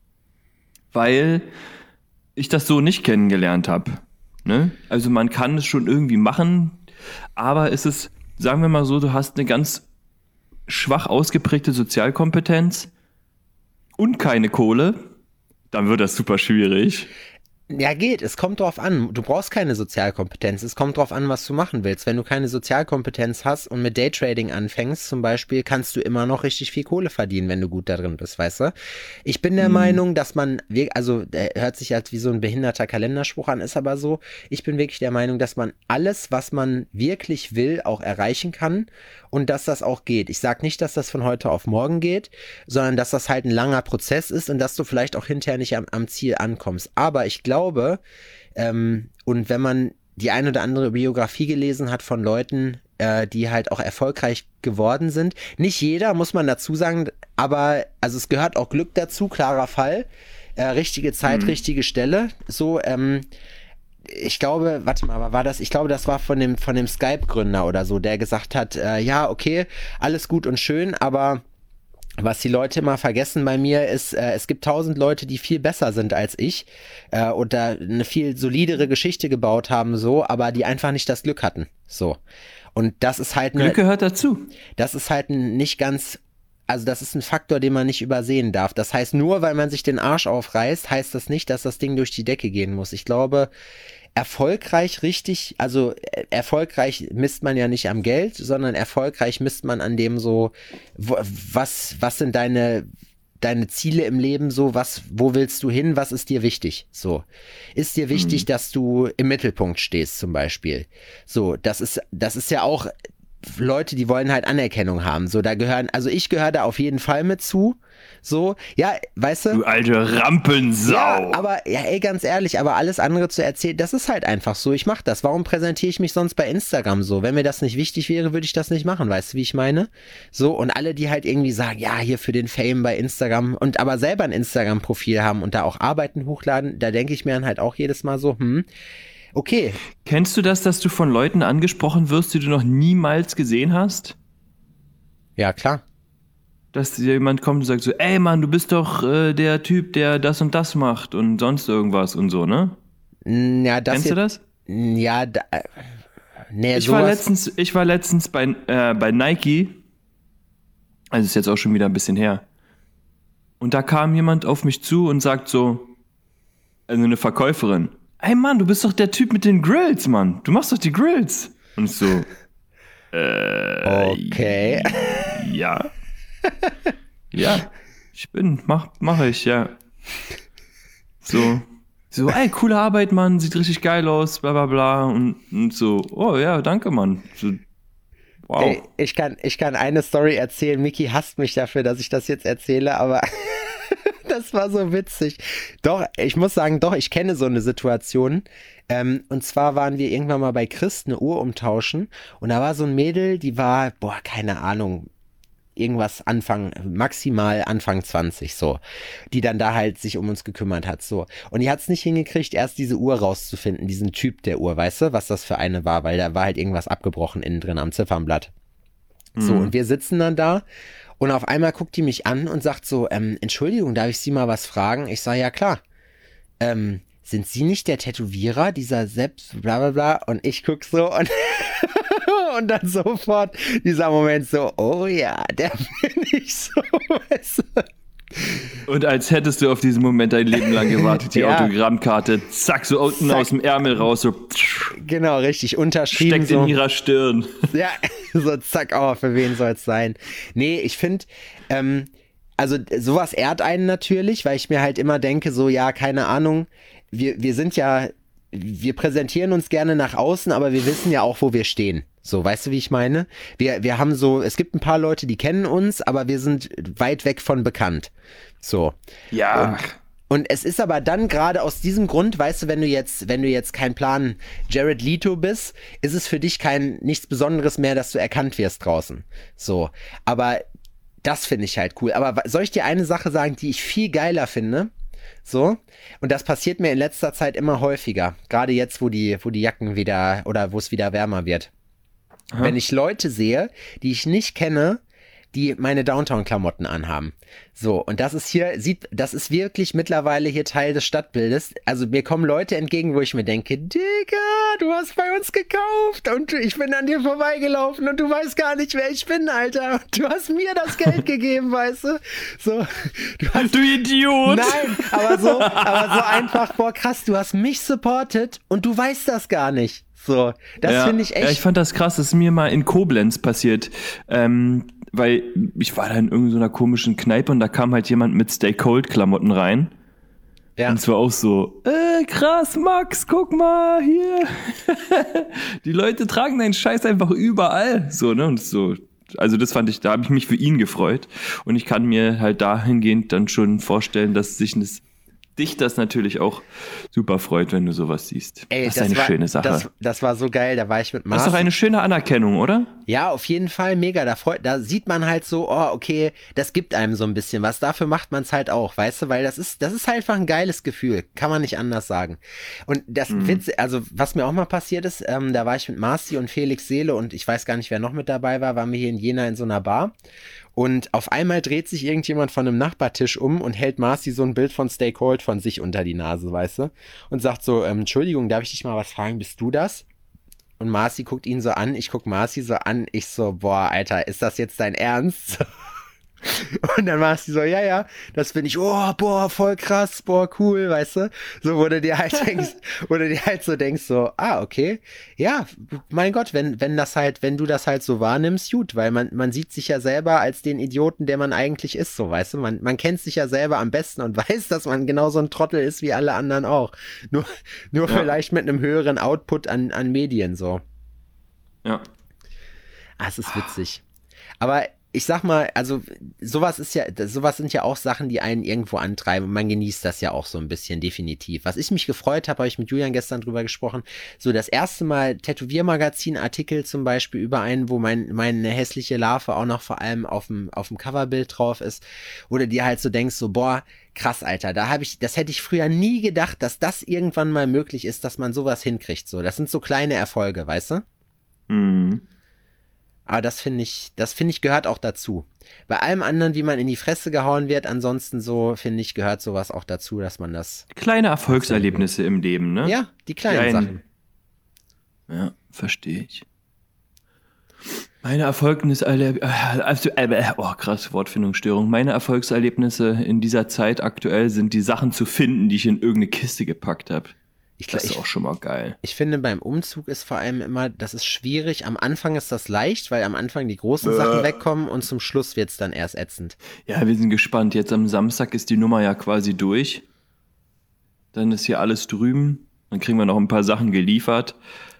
weil ich das so nicht kennengelernt habe. Ne? Also man kann es schon irgendwie machen, aber es ist, sagen wir mal so, du hast eine ganz schwach ausgeprägte Sozialkompetenz und keine Kohle, dann wird das super schwierig. Ja, geht. Es kommt drauf an. Du brauchst keine Sozialkompetenz. Es kommt drauf an, was du machen willst. Wenn du keine Sozialkompetenz hast und mit Daytrading anfängst, zum Beispiel, kannst du immer noch richtig viel Kohle verdienen, wenn du gut da drin bist, weißt du? Ich bin der Meinung, dass man, also der hört sich halt wie so ein behinderter Kalenderspruch an, ist aber so, ich bin wirklich der Meinung, dass man alles, was man wirklich will, auch erreichen kann und dass das auch geht. Ich sage nicht, dass das von heute auf morgen geht, sondern dass das halt ein langer Prozess ist und dass du vielleicht auch hinterher nicht am Ziel ankommst. Aber ich glaube, und wenn man die ein oder andere Biografie gelesen hat von Leuten, die halt auch erfolgreich geworden sind. Nicht jeder, muss man dazu sagen, aber also es gehört auch Glück dazu, klarer Fall. Richtige Zeit, richtige Stelle. So, ich glaube, warte mal, war das? Ich glaube, das war von dem Skype-Gründer oder so, der gesagt hat, ja, okay, alles gut und schön, aber was die Leute immer vergessen bei mir ist, es gibt 1000 Leute, die viel besser sind als ich und da eine viel solidere Geschichte gebaut haben, so, aber die einfach nicht das Glück hatten. So. Und das ist halt Glück gehört dazu. Das ist halt nicht ganz, also das ist ein Faktor, den man nicht übersehen darf. Das heißt, nur weil man sich den Arsch aufreißt, heißt das nicht, dass das Ding durch die Decke gehen muss. Ich glaube, erfolgreich misst man ja nicht am Geld, sondern erfolgreich misst man an dem so, was sind deine Ziele im Leben so, wo willst du hin, was ist dir wichtig, so. Ist dir wichtig, dass du im Mittelpunkt stehst zum Beispiel, so, das ist ja auch Leute, die wollen halt Anerkennung haben, so, ich gehöre da auf jeden Fall mit zu, so, ja, weißt du? Du alte Rampensau. Ja, aber, ja, ey, ganz ehrlich, aber alles andere zu erzählen, das ist halt einfach so, ich mach das, warum präsentiere ich mich sonst bei Instagram so? Wenn mir das nicht wichtig wäre, würde ich das nicht machen, weißt du, wie ich meine? So, und alle, die halt irgendwie sagen, ja, hier für den Fame bei Instagram und aber selber ein Instagram-Profil haben und da auch Arbeiten hochladen, da denke ich mir dann halt auch jedes Mal so, okay. Kennst du das, dass du von Leuten angesprochen wirst, die du noch niemals gesehen hast? Ja, klar. Dass dir jemand kommt und sagt so, ey Mann, du bist doch der Typ, der das und das macht und sonst irgendwas und so, ne? Ja, Kennst du das? Ja, nee, ich war letztens bei Nike, also ist jetzt auch schon wieder ein bisschen her, und da kam jemand auf mich zu und sagt so, also eine Verkäuferin, ey Mann, du bist doch der Typ mit den Grills, Mann, du machst doch die Grills. Und ich so, okay. Ja. Ja, mache ich, ja. So, ey, coole Arbeit, Mann, sieht richtig geil aus, bla bla bla. Und so, oh ja, danke, Mann. So, wow. Ey, ich kann eine Story erzählen. Miki hasst mich dafür, dass ich das jetzt erzähle, aber das war so witzig. Doch, ich muss sagen, ich kenne so eine Situation. Und zwar waren wir irgendwann mal bei Chris eine Uhr umtauschen und da war so ein Mädel, die war, keine Ahnung, irgendwas maximal Anfang 20, so, die dann da halt sich um uns gekümmert hat, so. Und die hat es nicht hingekriegt, erst diese Uhr rauszufinden, diesen Typ der Uhr, weißt du, was das für eine war, weil da war halt irgendwas abgebrochen innen drin am Ziffernblatt. So, und wir sitzen dann da und auf einmal guckt die mich an und sagt so, Entschuldigung, darf ich Sie mal was fragen? Ich sage, ja klar. Sind Sie nicht der Tätowierer, dieser selbst, bla bla bla? Und ich guck so und und dann sofort dieser Moment so, oh ja, der bin ich so. Und als hättest du auf diesen Moment dein Leben lang gewartet, die Autogrammkarte, zack, so unten zack. Aus dem Ärmel raus, so genau, richtig, unterschrieben. Steckt so in ihrer Stirn. Ja, so zack, für wen soll es sein? Nee, ich finde, also sowas ehrt einen natürlich, weil ich mir halt immer denke, so, ja, keine Ahnung, wir sind ja, wir präsentieren uns gerne nach außen, aber wir wissen ja auch, wo wir stehen. So, weißt du, wie ich meine? Wir haben so, es gibt ein paar Leute, die kennen uns, aber wir sind weit weg von bekannt. So. Ja. Und es ist aber dann gerade aus diesem Grund, weißt du, wenn du jetzt kein Plan Jared Leto bist, ist es für dich nichts Besonderes mehr, dass du erkannt wirst draußen. So. Aber das finde ich halt cool. Aber soll ich dir eine Sache sagen, die ich viel geiler finde? So, und das passiert mir in letzter Zeit immer häufiger. Gerade jetzt, wo die Jacken wieder, oder wo es wieder wärmer wird. Aha. Wenn ich Leute sehe, die ich nicht kenne, die meine Downtown-Klamotten anhaben. So, und das ist das ist wirklich mittlerweile hier Teil des Stadtbildes. Also mir kommen Leute entgegen, wo ich mir denke, Digga, du hast bei uns gekauft und ich bin an dir vorbeigelaufen und du weißt gar nicht, wer ich bin, Alter. Du hast mir das Geld gegeben, weißt du? So, du Idiot! Nein, aber so einfach, boah, krass, du hast mich supportet und du weißt das gar nicht. So, das finde ich echt. Ja, ich fand das krass, das ist mir mal in Koblenz passiert, weil ich war da in irgendeiner komischen Kneipe und da kam halt jemand mit Stay Cold Klamotten rein. Ja. Und es war auch so, krass, Max, guck mal, hier. Die Leute tragen deinen Scheiß einfach überall. So, ne, und so. Also das fand ich, da habe ich mich für ihn gefreut. Und ich kann mir halt dahingehend dann schon vorstellen, dass sich dich das natürlich auch super freut, wenn du sowas siehst. Ey, das ist eine schöne Sache. Das war so geil, da war ich mit Das Marci. ist doch eine schöne Anerkennung, oder? Ja, auf jeden Fall mega. Da sieht man halt so, oh, okay, das gibt einem so ein bisschen was. Dafür macht man es halt auch, weißt du, weil das ist halt einfach ein geiles Gefühl. Kann man nicht anders sagen. Und das Witz, also was mir auch mal passiert ist, da war ich mit Marci und Felix Seele und ich weiß gar nicht, wer noch mit dabei war, waren wir hier in Jena in so einer Bar. Und auf einmal dreht sich irgendjemand von einem Nachbartisch um und hält Marci so ein Bild von Stay Cold von sich unter die Nase, weißt du? Und sagt so, Entschuldigung, darf ich dich mal was fragen, bist du das? Und Marci guckt ihn so an, ich guck Marci so an, ich so, boah, Alter, ist das jetzt dein Ernst? Und dann Marci so, ja, das bin ich, oh, boah, voll krass, boah, cool, weißt du? So, wo du dir halt denkst, so, okay, ja, mein Gott, wenn du das halt so wahrnimmst, gut, weil man sieht sich ja selber als den Idioten, der man eigentlich ist, so, weißt du? Man kennt sich ja selber am besten und weiß, dass man genauso ein Trottel ist wie alle anderen auch. Nur vielleicht mit einem höheren Output an Medien, so. Ja. Es ist witzig. Aber ich sag mal, also sowas sind ja auch Sachen, die einen irgendwo antreiben und man genießt das ja auch so ein bisschen, definitiv. Was ich mich gefreut habe ich mit Julian gestern drüber gesprochen, so das erste Mal Tätowiermagazin-Artikel zum Beispiel über einen, wo meine hässliche Larve auch noch vor allem auf dem Coverbild drauf ist, wo du dir halt so denkst, so boah, krass, Alter, das hätte ich früher nie gedacht, dass das irgendwann mal möglich ist, dass man sowas hinkriegt, so. Das sind so kleine Erfolge, weißt du? Mhm. Aber das finde ich, gehört auch dazu. Bei allem anderen, wie man in die Fresse gehauen wird, ansonsten so, finde ich, gehört sowas auch dazu, dass man das... Kleine Erfolgserlebnisse im Leben, ne? Ja, die kleinen Sachen. Ja, verstehe ich. Meine krass, Wortfindungsstörung. Meine Erfolgserlebnisse in dieser Zeit aktuell sind die Sachen zu finden, die ich in irgendeine Kiste gepackt habe. Das ist auch schon mal geil. Ich finde, beim Umzug ist vor allem immer, das ist schwierig. Am Anfang ist das leicht, weil am Anfang die großen Sachen wegkommen und zum Schluss wird es dann erst ätzend. Ja, wir sind gespannt. Jetzt am Samstag ist die Nummer ja quasi durch. Dann ist hier alles drüben. Dann kriegen wir noch ein paar Sachen geliefert.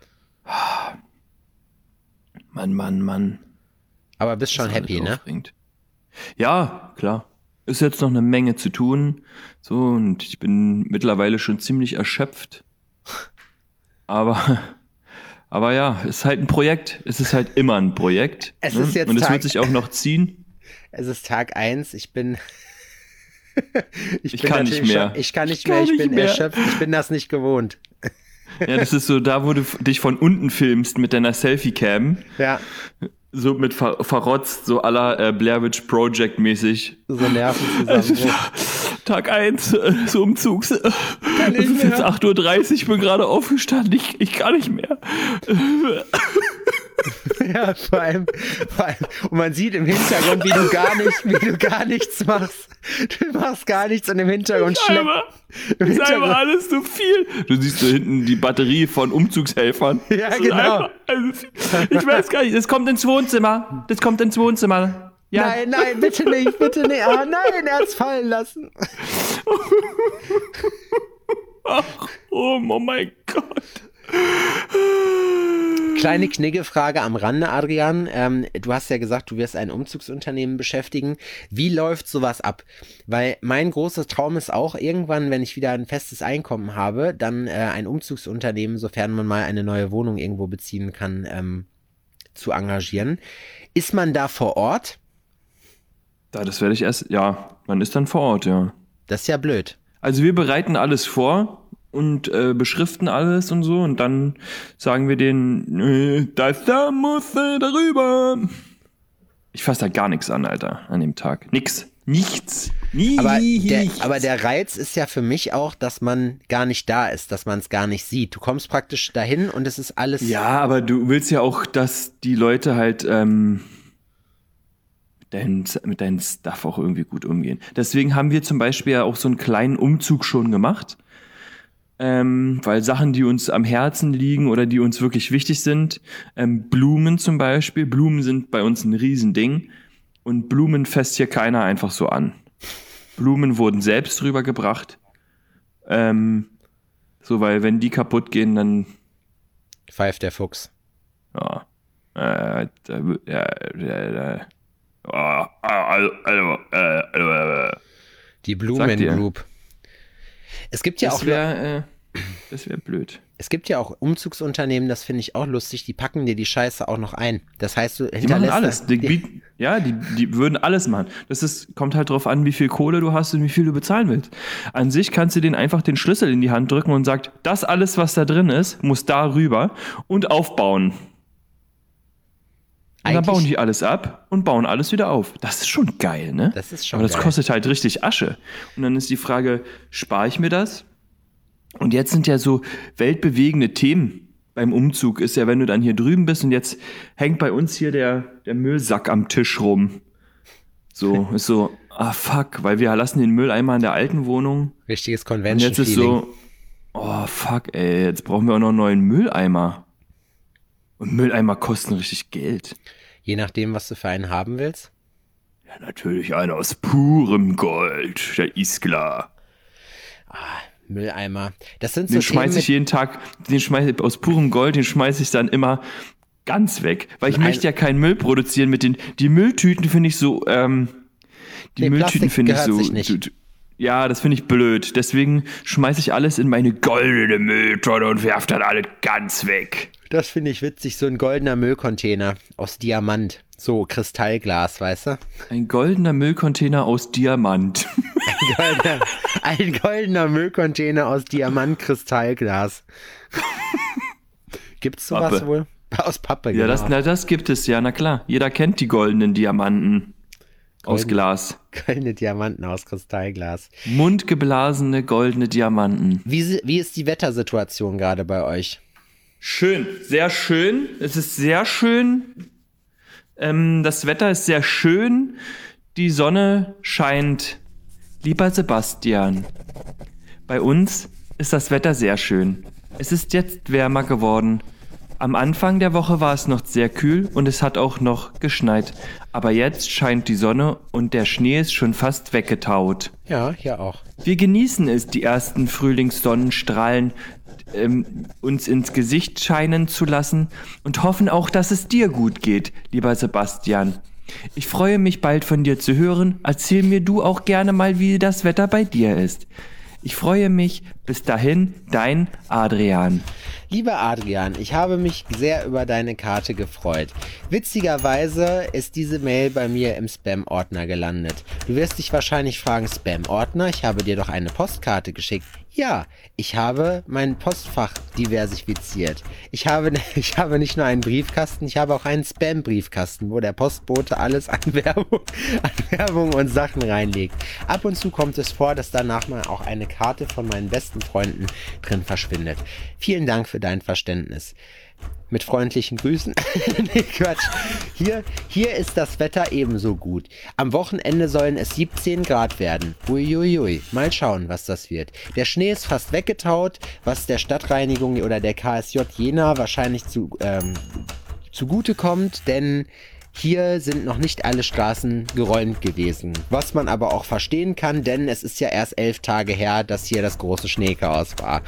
Mann. Aber bist schon happy, ne? Ja, klar. Ist jetzt noch eine Menge zu tun. So, und ich bin mittlerweile schon ziemlich erschöpft. Aber ja, ist halt ein Projekt. Es ist halt immer ein Projekt. Es ist jetzt und es wird sich auch noch ziehen. Es ist Tag 1. Ich bin ich kann nicht mehr. Ich kann nicht mehr. Ich bin erschöpft. Ich bin das nicht gewohnt. Ja, das ist so da, wo du dich von unten filmst mit deiner Selfie-Cam. Ja. So mit verrotzt, so à la Blair Witch Project mäßig. So Nervenzusammenbruch. Tag 1 des Umzugs. Es ist jetzt 8:30 Uhr, ich bin gerade aufgestanden, ich kann nicht mehr. Ja, vor allem, und man sieht im Hintergrund, wie du gar nichts machst. Du machst gar nichts und im Hintergrund ist einfach alles so viel. Du siehst so hinten die Batterie von Umzugshelfern. Ja, genau. Ich weiß gar nicht, das kommt ins Wohnzimmer. Ja. Nein, bitte nicht. Ah, nein, er hat's fallen lassen. Ach, oh mein Gott. Kleine Knigge-Frage am Rande, Adrian. Du hast ja gesagt, du wirst ein Umzugsunternehmen beschäftigen. Wie läuft sowas ab? Weil mein großer Traum ist auch irgendwann, wenn ich wieder ein festes Einkommen habe, dann ein Umzugsunternehmen, sofern man mal eine neue Wohnung irgendwo beziehen kann, zu engagieren. Ist man da vor Ort? Das werde ich man ist dann vor Ort, ja. Das ist ja blöd. Also wir bereiten alles vor und beschriften alles und so und dann sagen wir denen, da muss darüber. Ich fasse da gar nichts an, Alter, an dem Tag. Nichts. Aber der Reiz ist ja für mich auch, dass man gar nicht da ist, dass man es gar nicht sieht. Du kommst praktisch dahin und es ist alles... Ja, aber du willst ja auch, dass die Leute halt mit deinem Stuff auch irgendwie gut umgehen. Deswegen haben wir zum Beispiel ja auch so einen kleinen Umzug schon gemacht, weil Sachen, die uns am Herzen liegen oder die uns wirklich wichtig sind, Blumen zum Beispiel, Blumen sind bei uns ein Riesending und Blumen fässt hier keiner einfach so an. Blumen wurden selbst rübergebracht, weil wenn die kaputt gehen, dann pfeift der Fuchs. Ja. Die Blumen Group. Es gibt ja Das wäre blöd. Es gibt ja auch Umzugsunternehmen, das finde ich auch lustig, die packen dir die Scheiße auch noch ein. Das heißt, du Die machen hinterlässt alles. Die würden alles machen. Kommt halt drauf an, wie viel Kohle du hast und wie viel du bezahlen willst. An sich kannst du denen einfach den Schlüssel in die Hand drücken und sagt, das alles, was da drin ist, muss da rüber und aufbauen. Und dann bauen die alles ab und bauen alles wieder auf. Das ist schon geil, ne? Das ist schon Aber das geil. kostet halt richtig Asche. Und dann ist die Frage, spare ich mir das? Und jetzt sind ja so weltbewegende Themen beim Umzug. Ist ja, wenn du dann hier drüben bist und jetzt hängt bei uns hier der Müllsack am Tisch rum. So, ist so, fuck, weil wir lassen den Mülleimer in der alten Wohnung. Richtiges Und Convention-Feeling. jetzt ist so, fuck, ey, jetzt brauchen wir auch noch einen neuen Mülleimer. Und Mülleimer kosten richtig Geld. Je nachdem, was du für einen haben willst. Ja, natürlich einer aus purem Gold, der ist klar. Mülleimer. Das sind so Den schmeiße ich jeden Tag, aus purem Gold, den schmeiße ich dann immer ganz weg. Weil ich möchte ja keinen Müll produzieren mit die Mülltüten finde ich so, Mülltüten finde ich so, sich nicht. Ja, das finde ich blöd. Deswegen schmeiße ich alles in meine goldene Mülltonne und werfe dann alles ganz weg. Das finde ich witzig, so ein goldener Müllcontainer aus Diamant. So Kristallglas, weißt du? Ein goldener Müllcontainer aus Diamant. Ein goldener Müllcontainer aus Diamant-Kristallglas. Gibt's sowas Pappe. wohl? Aus Pappe, Ja, genau. das gibt es ja, na klar. Jeder kennt die goldenen Diamanten aus Glas. Goldene Diamanten aus Kristallglas. Mundgeblasene goldene Diamanten. Wie ist die Wettersituation gerade bei euch? Schön, sehr schön. Es ist sehr schön. Das Wetter ist sehr schön. Die Sonne scheint. Lieber Sebastian, bei uns ist das Wetter sehr schön. Es ist jetzt wärmer geworden. Am Anfang der Woche war es noch sehr kühl und es hat auch noch geschneit. Aber jetzt scheint die Sonne und der Schnee ist schon fast weggetaut. Ja, hier auch. Wir genießen es, die ersten Frühlingssonnenstrahlen uns ins Gesicht scheinen zu lassen und hoffen auch, dass es dir gut geht, lieber Sebastian. Ich freue mich bald von dir zu hören. Erzähl mir du auch gerne mal, wie das Wetter bei dir ist. Ich freue mich. Bis dahin, dein Adrian. Lieber Adrian, ich habe mich sehr über deine Karte gefreut. Witzigerweise ist diese Mail bei mir im Spam-Ordner gelandet. Du wirst dich wahrscheinlich fragen, Spam-Ordner? Ich habe dir doch eine Postkarte geschickt. Ja, ich habe mein Postfach diversifiziert. Ich habe nicht nur einen Briefkasten, ich habe auch einen Spam-Briefkasten, wo der Postbote alles an Werbung und Sachen reinlegt. Ab und zu kommt es vor, dass danach mal auch eine Karte von meinen besten Freunden drin verschwindet. Vielen Dank für dein Verständnis. Mit freundlichen Grüßen. Nee, Quatsch. Hier ist das Wetter ebenso gut. Am Wochenende sollen es 17 Grad werden. Uiuiui. Mal schauen, was das wird. Der Schnee ist fast weggetaut, was der Stadtreinigung oder der KSJ Jena wahrscheinlich zugute kommt, denn hier sind noch nicht alle Straßen geräumt gewesen. Was man aber auch verstehen kann, denn es ist ja erst 11 Tage her, dass hier das große Schneechaos war.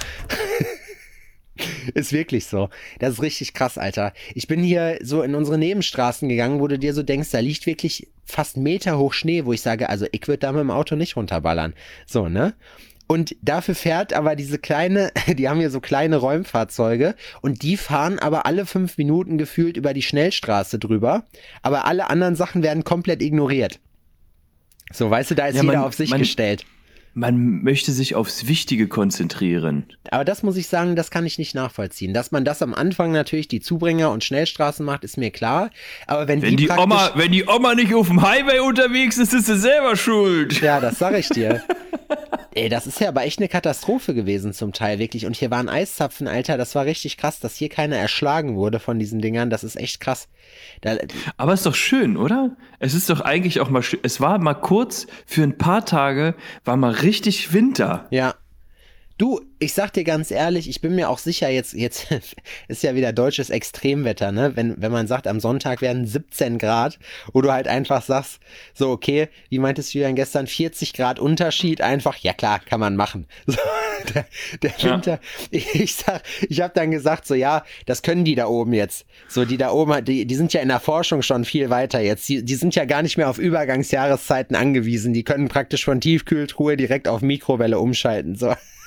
Ist wirklich so. Das ist richtig krass, Alter. Ich bin hier so in unsere Nebenstraßen gegangen, wo du dir so denkst, da liegt wirklich fast Meter hoch Schnee, wo ich sage, also ich würde da mit dem Auto nicht runterballern. So, ne? Und dafür fährt aber die haben hier so kleine Räumfahrzeuge und die fahren aber alle 5 Minuten gefühlt über die Schnellstraße drüber, aber alle anderen Sachen werden komplett ignoriert. So, weißt du, da ist jeder auf sich gestellt. Man möchte sich aufs Wichtige konzentrieren. Aber das muss ich sagen, das kann ich nicht nachvollziehen. Dass man das am Anfang natürlich die Zubringer und Schnellstraßen macht, ist mir klar. Aber wenn die Oma nicht auf dem Highway unterwegs ist, ist sie selber schuld. Ja, das sag ich dir. Ey, das ist ja aber echt eine Katastrophe gewesen zum Teil, wirklich. Und hier waren Eiszapfen, Alter, das war richtig krass, dass hier keiner erschlagen wurde von diesen Dingern. Das ist echt krass. Aber ist doch schön, oder? Es ist doch eigentlich auch mal schön. Es war mal kurz, für ein paar Tage, war mal richtig Winter. Ja. Du, ich sag dir ganz ehrlich, ich bin mir auch sicher, jetzt ist ja wieder deutsches Extremwetter, ne? Wenn man sagt, am Sonntag werden 17 Grad, wo du halt einfach sagst, so okay, wie meintest du dann gestern, 40 Grad Unterschied, einfach, ja klar, kann man machen. So, der Winter, ich habe dann gesagt, so ja, das können die da oben jetzt. So, die da oben, die sind ja in der Forschung schon viel weiter jetzt. Die sind ja gar nicht mehr auf Übergangsjahreszeiten angewiesen. Die können praktisch von Tiefkühltruhe direkt auf Mikrowelle umschalten, so.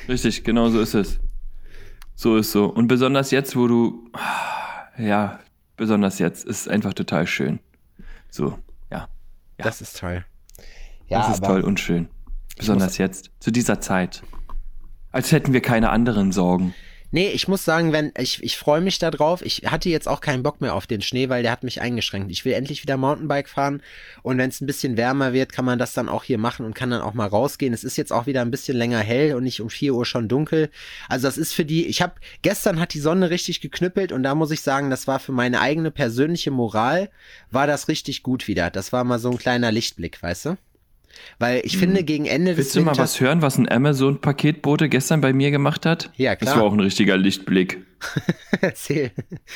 Richtig, genau so ist es. So ist so. Und besonders jetzt, wo du, ja, besonders jetzt, ist einfach total schön. So, ja. Das ist toll. Ja, das ist toll und schön. Besonders jetzt, zu dieser Zeit. Als hätten wir keine anderen Sorgen. Nee, ich muss sagen, ich freue mich da drauf. Ich hatte jetzt auch keinen Bock mehr auf den Schnee, weil der hat mich eingeschränkt. Ich will endlich wieder Mountainbike fahren und wenn es ein bisschen wärmer wird, kann man das dann auch hier machen und kann dann auch mal rausgehen. Es ist jetzt auch wieder ein bisschen länger hell und nicht um 4 Uhr schon dunkel. Also das ist für gestern hat die Sonne richtig geknüppelt und da muss ich sagen, das war für meine eigene persönliche Moral, war das richtig gut wieder. Das war mal so ein kleiner Lichtblick, weißt du? Weil ich finde, gegen Ende des Willst du mal was hören, was ein Amazon-Paketbote gestern bei mir gemacht hat? Ja, klar. Das war auch ein richtiger Lichtblick. Erzähl.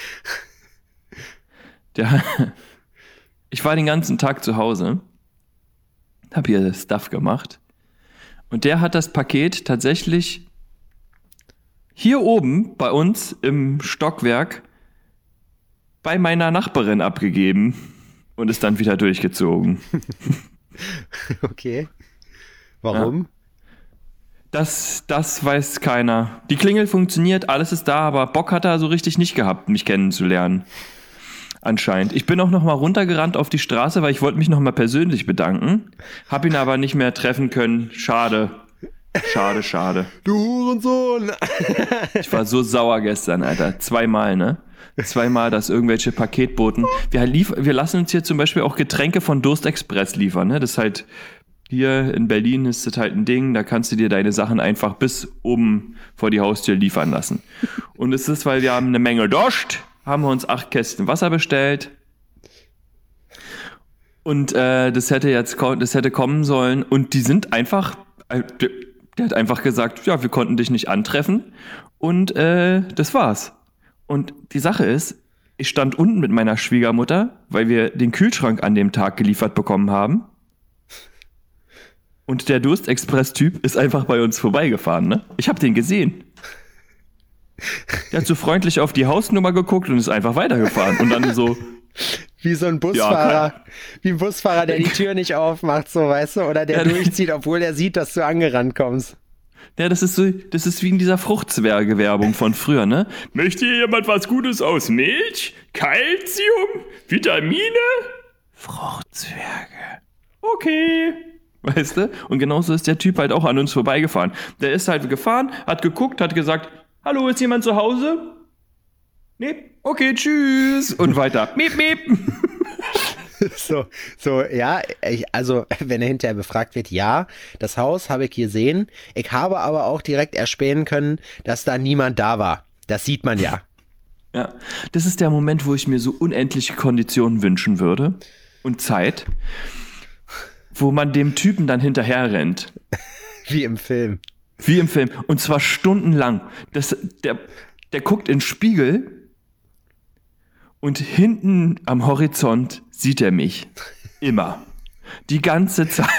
Ich war den ganzen Tag zu Hause, habe hier Stuff gemacht und der hat das Paket tatsächlich hier oben bei uns im Stockwerk bei meiner Nachbarin abgegeben und ist dann wieder durchgezogen. Okay. Warum? Ja. Das weiß keiner. Die Klingel funktioniert, alles ist da, aber Bock hat er so richtig nicht gehabt, mich kennenzulernen. Anscheinend. Ich bin auch noch mal runtergerannt auf die Straße, weil ich wollte mich noch mal persönlich bedanken. Hab ihn aber nicht mehr treffen können. Schade. Schade. Du Hurensohn! Ich war so sauer gestern, Alter. Zweimal, ne? Zweimal, dass irgendwelche Paketboten. Wir lassen uns hier zum Beispiel auch Getränke von Durstexpress liefern, ne? Das ist halt, hier in Berlin ist das halt ein Ding, da kannst du dir deine Sachen einfach bis oben vor die Haustür liefern lassen. Und es ist, weil wir haben eine Menge Durst, haben wir uns 8 Kästen Wasser bestellt. Und das hätte kommen sollen. Und die sind einfach, der hat einfach gesagt, ja, wir konnten dich nicht antreffen. Und das war's. Und die Sache ist, ich stand unten mit meiner Schwiegermutter, weil wir den Kühlschrank an dem Tag geliefert bekommen haben. Und der Durstexpress-Typ ist einfach bei uns vorbeigefahren, ne? Ich habe den gesehen. Der hat so freundlich auf die Hausnummer geguckt und ist einfach weitergefahren. Und dann so... Wie so ein Busfahrer, wie ein Busfahrer, der die Tür nicht aufmacht, so, weißt du, oder der durchzieht, obwohl er sieht, dass du angerannt kommst. Ja, das ist wie in dieser Fruchtzwerge-Werbung von früher, ne? Möchte hier jemand was Gutes aus Milch? Calcium? Vitamine? Fruchtzwerge. Okay. Weißt du? Und genauso ist der Typ halt auch an uns vorbeigefahren. Der ist halt gefahren, hat geguckt, hat gesagt, hallo, ist jemand zu Hause? Nee, okay, tschüss. Und weiter. Miep, miep. So, ja, also wenn er hinterher befragt wird, ja, das Haus habe ich gesehen. Ich habe aber auch direkt erspähen können, dass da niemand da war. Das sieht man ja. Ja, das ist der Moment, wo ich mir so unendliche Konditionen wünschen würde und Zeit, wo man dem Typen dann hinterher rennt. Wie im Film. Wie im Film. Und zwar stundenlang. Der guckt in den Spiegel und hinten am Horizont sieht er mich. Immer. Die ganze Zeit.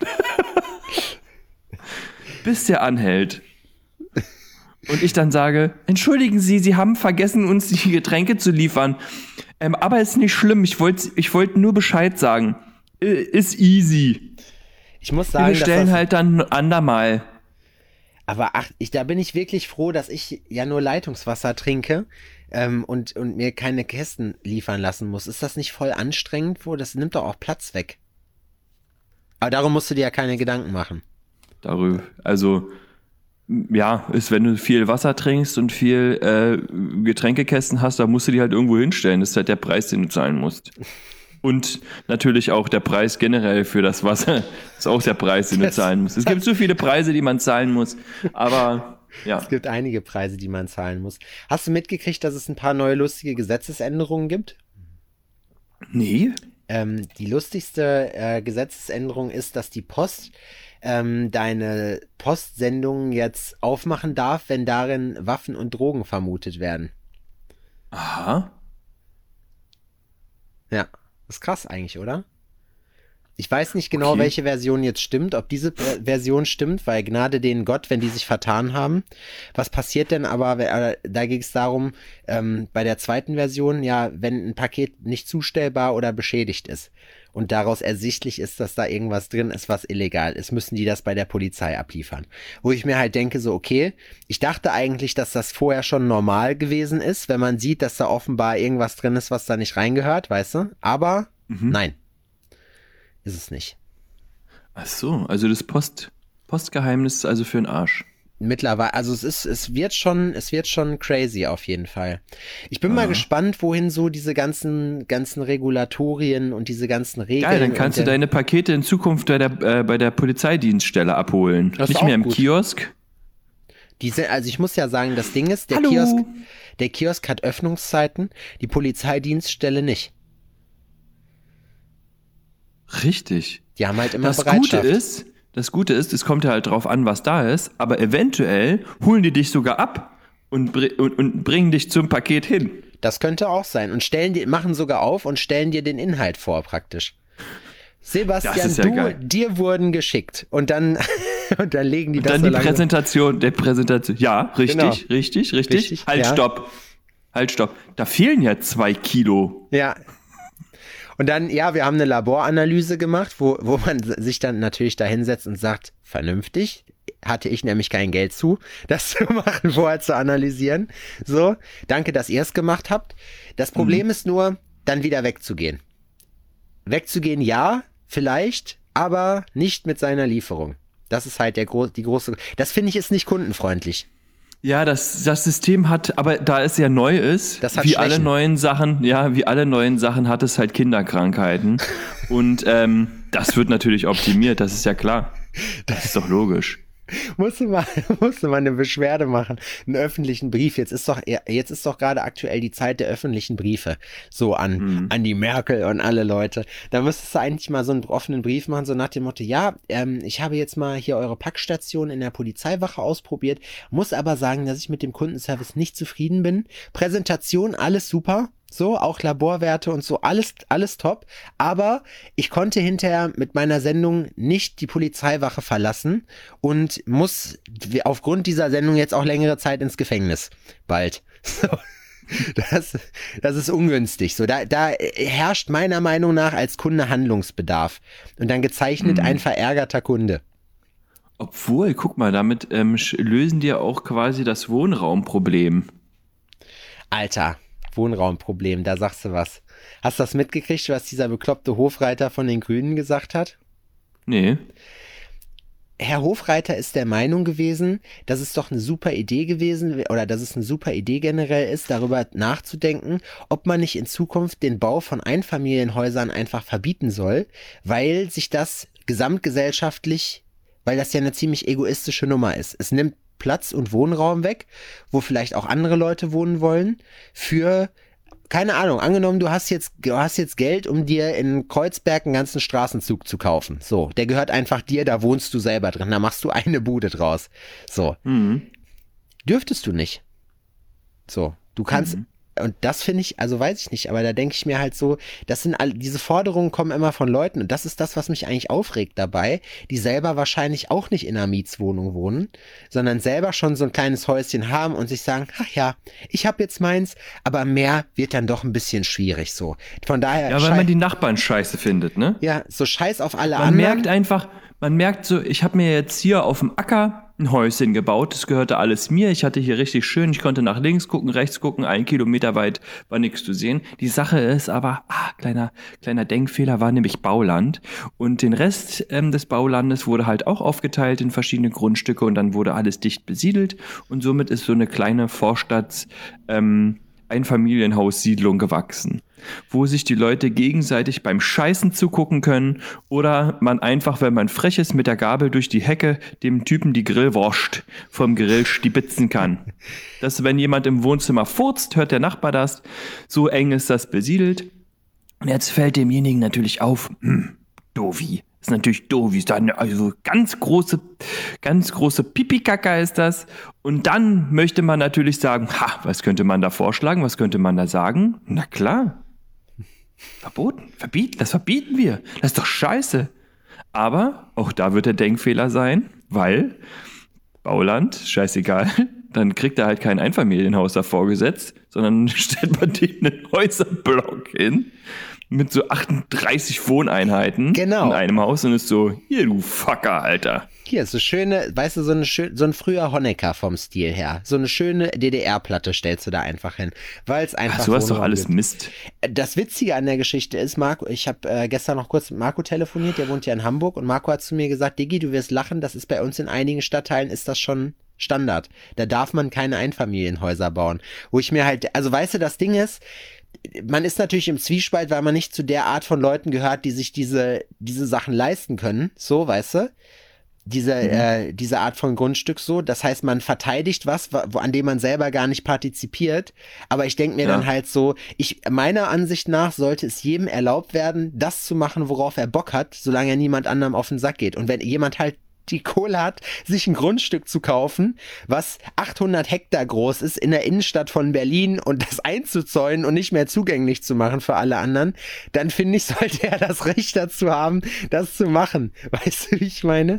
Bis der anhält. Und ich dann sage, entschuldigen Sie, Sie haben vergessen, uns die Getränke zu liefern. Aber ist nicht schlimm, ich wollte nur Bescheid sagen. Ist easy. Ich muss sagen, wir bestellen halt dann ein andermal. Aber da bin ich wirklich froh, dass ich ja nur Leitungswasser trinke und mir keine Kästen liefern lassen muss. Ist das nicht voll anstrengend? Das nimmt doch auch Platz weg. Aber darum musst du dir ja keine Gedanken machen. Darüber, also ja, ist, wenn du viel Wasser trinkst und viel Getränkekästen hast, da musst du die halt irgendwo hinstellen. Das ist halt der Preis, den du zahlen musst. Und natürlich auch der Preis generell für das Wasser ist auch der Preis, den du zahlen musst. Es gibt so viele Preise, die man zahlen muss, aber ja. Es gibt einige Preise, die man zahlen muss. Hast du mitgekriegt, dass es ein paar neue lustige Gesetzesänderungen gibt? Nee. Die lustigste Gesetzesänderung ist, dass die Post deine Postsendungen jetzt aufmachen darf, wenn darin Waffen und Drogen vermutet werden. Aha. Ja. Das ist krass eigentlich, oder? Ich weiß nicht genau, Okay. welche Version jetzt stimmt, ob diese Version stimmt, weil Gnade denen Gott, wenn die sich vertan haben. Was passiert denn aber, da ging es darum, bei der zweiten Version, ja, wenn ein Paket nicht zustellbar oder beschädigt ist und daraus ersichtlich ist, dass da irgendwas drin ist, was illegal ist, müssen die das bei der Polizei abliefern. Wo ich mir halt denke, so okay, ich dachte eigentlich, dass das vorher schon normal gewesen ist, wenn man sieht, dass da offenbar irgendwas drin ist, was da nicht reingehört, weißt du? Aber nein, ist es nicht. Ach so, also das Postgeheimnis ist also für den Arsch. Mittlerweile, also es wird schon crazy auf jeden Fall. Ich bin mal gespannt, wohin so diese ganzen Regulatorien und diese ganzen Regeln. Geil, dann kannst du deine Pakete in Zukunft bei der Polizeidienststelle abholen. Das ist Nicht mehr auch im gut. Kiosk. Also ich muss ja sagen, das Ding ist, Hallo. der Kiosk hat Öffnungszeiten, die Polizeidienststelle nicht. Richtig. Die haben halt immer Das Bereitschaft. Gute ist, es kommt ja halt drauf an, was da ist, aber eventuell holen die dich sogar ab und bringen dich zum Paket hin. Das könnte auch sein. Und machen sogar auf und stellen dir den Inhalt vor, praktisch. Das Sebastian, ist ja geil. dir wurden geschickt. Und dann, und dann legen die Und das dann so die lange. Präsentation. Ja, richtig, Genau. richtig. Richtig, Halt, ja. stopp. Da fehlen ja 2 Kilo. Ja. Und dann, ja, wir haben eine Laboranalyse gemacht, wo man sich dann natürlich da hinsetzt und sagt, vernünftig, hatte ich nämlich kein Geld zu, das zu machen, vorher zu analysieren. So, danke, dass ihr es gemacht habt. Das Problem ist nur, dann wieder wegzugehen. Wegzugehen, ja, vielleicht, aber nicht mit seiner Lieferung. Das ist halt die große, das finde ich ist nicht kundenfreundlich. Ja, das System hat, aber da es ja neu ist, Das hat wie alle Schwächen. neuen Sachen hat es halt Kinderkrankheiten. Und das wird natürlich optimiert, das ist ja klar. Das ist doch logisch. Musste mal eine Beschwerde machen, einen öffentlichen Brief. Jetzt ist doch gerade aktuell die Zeit der öffentlichen Briefe. So an die Merkel und alle Leute. Da müsstest du eigentlich mal so einen offenen Brief machen, so nach dem Motto, ja, ich habe jetzt mal hier eure Packstation in der Polizeiwache ausprobiert, muss aber sagen, dass ich mit dem Kundenservice nicht zufrieden bin. Präsentation, alles super. So, auch Laborwerte und so, alles top. Aber ich konnte hinterher mit meiner Sendung nicht die Polizeiwache verlassen und muss aufgrund dieser Sendung jetzt auch längere Zeit ins Gefängnis. Bald. So. Das ist ungünstig. So, da herrscht meiner Meinung nach als Kunde Handlungsbedarf. Und dann gezeichnet ein verärgerter Kunde. Obwohl, guck mal, damit lösen die ja auch quasi das Wohnraumproblem. Alter. Wohnraumproblem, da sagst du was. Hast du das mitgekriegt, was dieser bekloppte Hofreiter von den Grünen gesagt hat? Nee. Herr Hofreiter ist der Meinung gewesen, dass es doch eine super Idee gewesen oder dass es eine super Idee generell ist, darüber nachzudenken, ob man nicht in Zukunft den Bau von Einfamilienhäusern einfach verbieten soll, weil sich das gesamtgesellschaftlich, weil das ja eine ziemlich egoistische Nummer ist. Es nimmt Platz und Wohnraum weg, wo vielleicht auch andere Leute wohnen wollen, für, keine Ahnung, angenommen, du hast jetzt Geld, um dir in Kreuzberg einen ganzen Straßenzug zu kaufen. So, der gehört einfach dir, da wohnst du selber drin, da machst du eine Bude draus. So. Dürftest du nicht. So, du kannst, und das finde ich, also weiß ich nicht, aber da denke ich mir halt so, diese Forderungen kommen immer von Leuten und das ist das, was mich eigentlich aufregt dabei, die selber wahrscheinlich auch nicht in einer Mietswohnung wohnen, sondern selber schon so ein kleines Häuschen haben und sich sagen, ach ja, ich habe jetzt meins, aber mehr wird dann doch ein bisschen schwierig so. Von daher. Ja, weil man die Nachbarn scheiße findet, ne? Ja, so scheiß auf alle Man anderen. merkt so, ich habe mir jetzt hier auf dem Acker ein Häuschen gebaut, das gehörte alles mir, ich hatte hier richtig schön, ich konnte nach links gucken, rechts gucken, 1 Kilometer weit war nichts zu sehen. Die Sache ist aber, kleiner Denkfehler, war nämlich Bauland und den Rest des Baulandes wurde halt auch aufgeteilt in verschiedene Grundstücke und dann wurde alles dicht besiedelt und somit ist so eine kleine Vorstadt Einfamilienhaussiedlung gewachsen, wo sich die Leute gegenseitig beim Scheißen zugucken können oder man einfach, wenn man frech ist, mit der Gabel durch die Hecke dem Typen die Grillwurst vom Grill stibitzen kann. Dass, wenn jemand im Wohnzimmer furzt, hört der Nachbar das, so eng ist das besiedelt. Und jetzt fällt demjenigen natürlich auf, Dovi. Ist natürlich doof, ist dann also ganz große Pipi-Kaka ist das. Und dann möchte man natürlich sagen, was könnte man da vorschlagen, was könnte man da sagen? Na klar. Verbieten, das verbieten wir. Das ist doch scheiße. Aber auch da wird der Denkfehler sein, weil Bauland, scheißegal, dann kriegt er halt kein Einfamilienhaus davor gesetzt, sondern stellt man dem einen Häuserblock hin mit so 38 Wohneinheiten in einem Haus und ist so, hier du Fucker, Alter. Hier, so schöne, weißt du, so ein früher Honecker vom Stil her. So eine schöne DDR-Platte stellst du da einfach hin, weil es einfach sowas doch alles gibt. Mist. Das Witzige an der Geschichte ist, Marco, ich habe gestern noch kurz mit Marco telefoniert, der wohnt ja in Hamburg und Marco hat zu mir gesagt, Diggi, du wirst lachen, das ist bei uns in einigen Stadtteilen ist das schon Standard. Da darf man keine Einfamilienhäuser bauen. Wo ich mir halt, also weißt du, das Ding ist, man ist natürlich im Zwiespalt, weil man nicht zu der Art von Leuten gehört, die sich diese Sachen leisten können, so, weißt du? Diese Art von Grundstück so. Das heißt, man verteidigt was, an dem man selber gar nicht partizipiert. Aber ich denke mir dann halt so, meiner Ansicht nach sollte es jedem erlaubt werden, das zu machen, worauf er Bock hat, solange er niemand anderem auf den Sack geht. Und wenn jemand halt die Kohle hat, sich ein Grundstück zu kaufen, was 800 Hektar groß ist in der Innenstadt von Berlin und das einzuzäunen und nicht mehr zugänglich zu machen für alle anderen, dann finde ich, sollte er das Recht dazu haben, das zu machen. Weißt du, wie ich meine?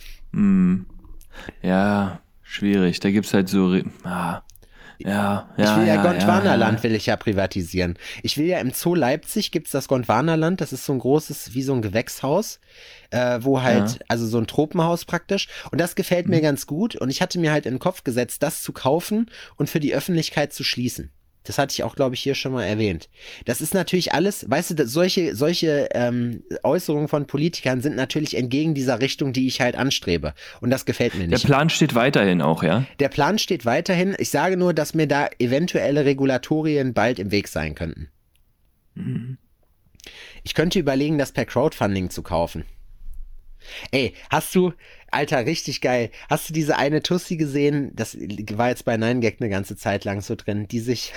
Ja, schwierig. Da gibt's halt so... Ich will ja Gondwanaland will ich ja privatisieren. Ich will ja im Zoo Leipzig gibt's das Gondwanaland, das ist so ein großes, wie so ein Gewächshaus, wo halt, also so ein Tropenhaus praktisch. Und das gefällt mir ganz gut. Und ich hatte mir halt in den Kopf gesetzt, das zu kaufen und für die Öffentlichkeit zu schließen. Das hatte ich auch, glaube ich, hier schon mal erwähnt. Das ist natürlich alles, weißt du, solche Äußerungen von Politikern sind natürlich entgegen dieser Richtung, die ich halt anstrebe. Und das gefällt mir nicht. Der Plan steht weiterhin auch, ja? Der Plan steht weiterhin. Ich sage nur, dass mir da eventuelle Regulatorien bald im Weg sein könnten. Ich könnte überlegen, das per Crowdfunding zu kaufen. Ey, Alter, richtig geil. Hast du diese eine Tussi gesehen? Das war jetzt bei 9gag eine ganze Zeit lang so drin, die sich,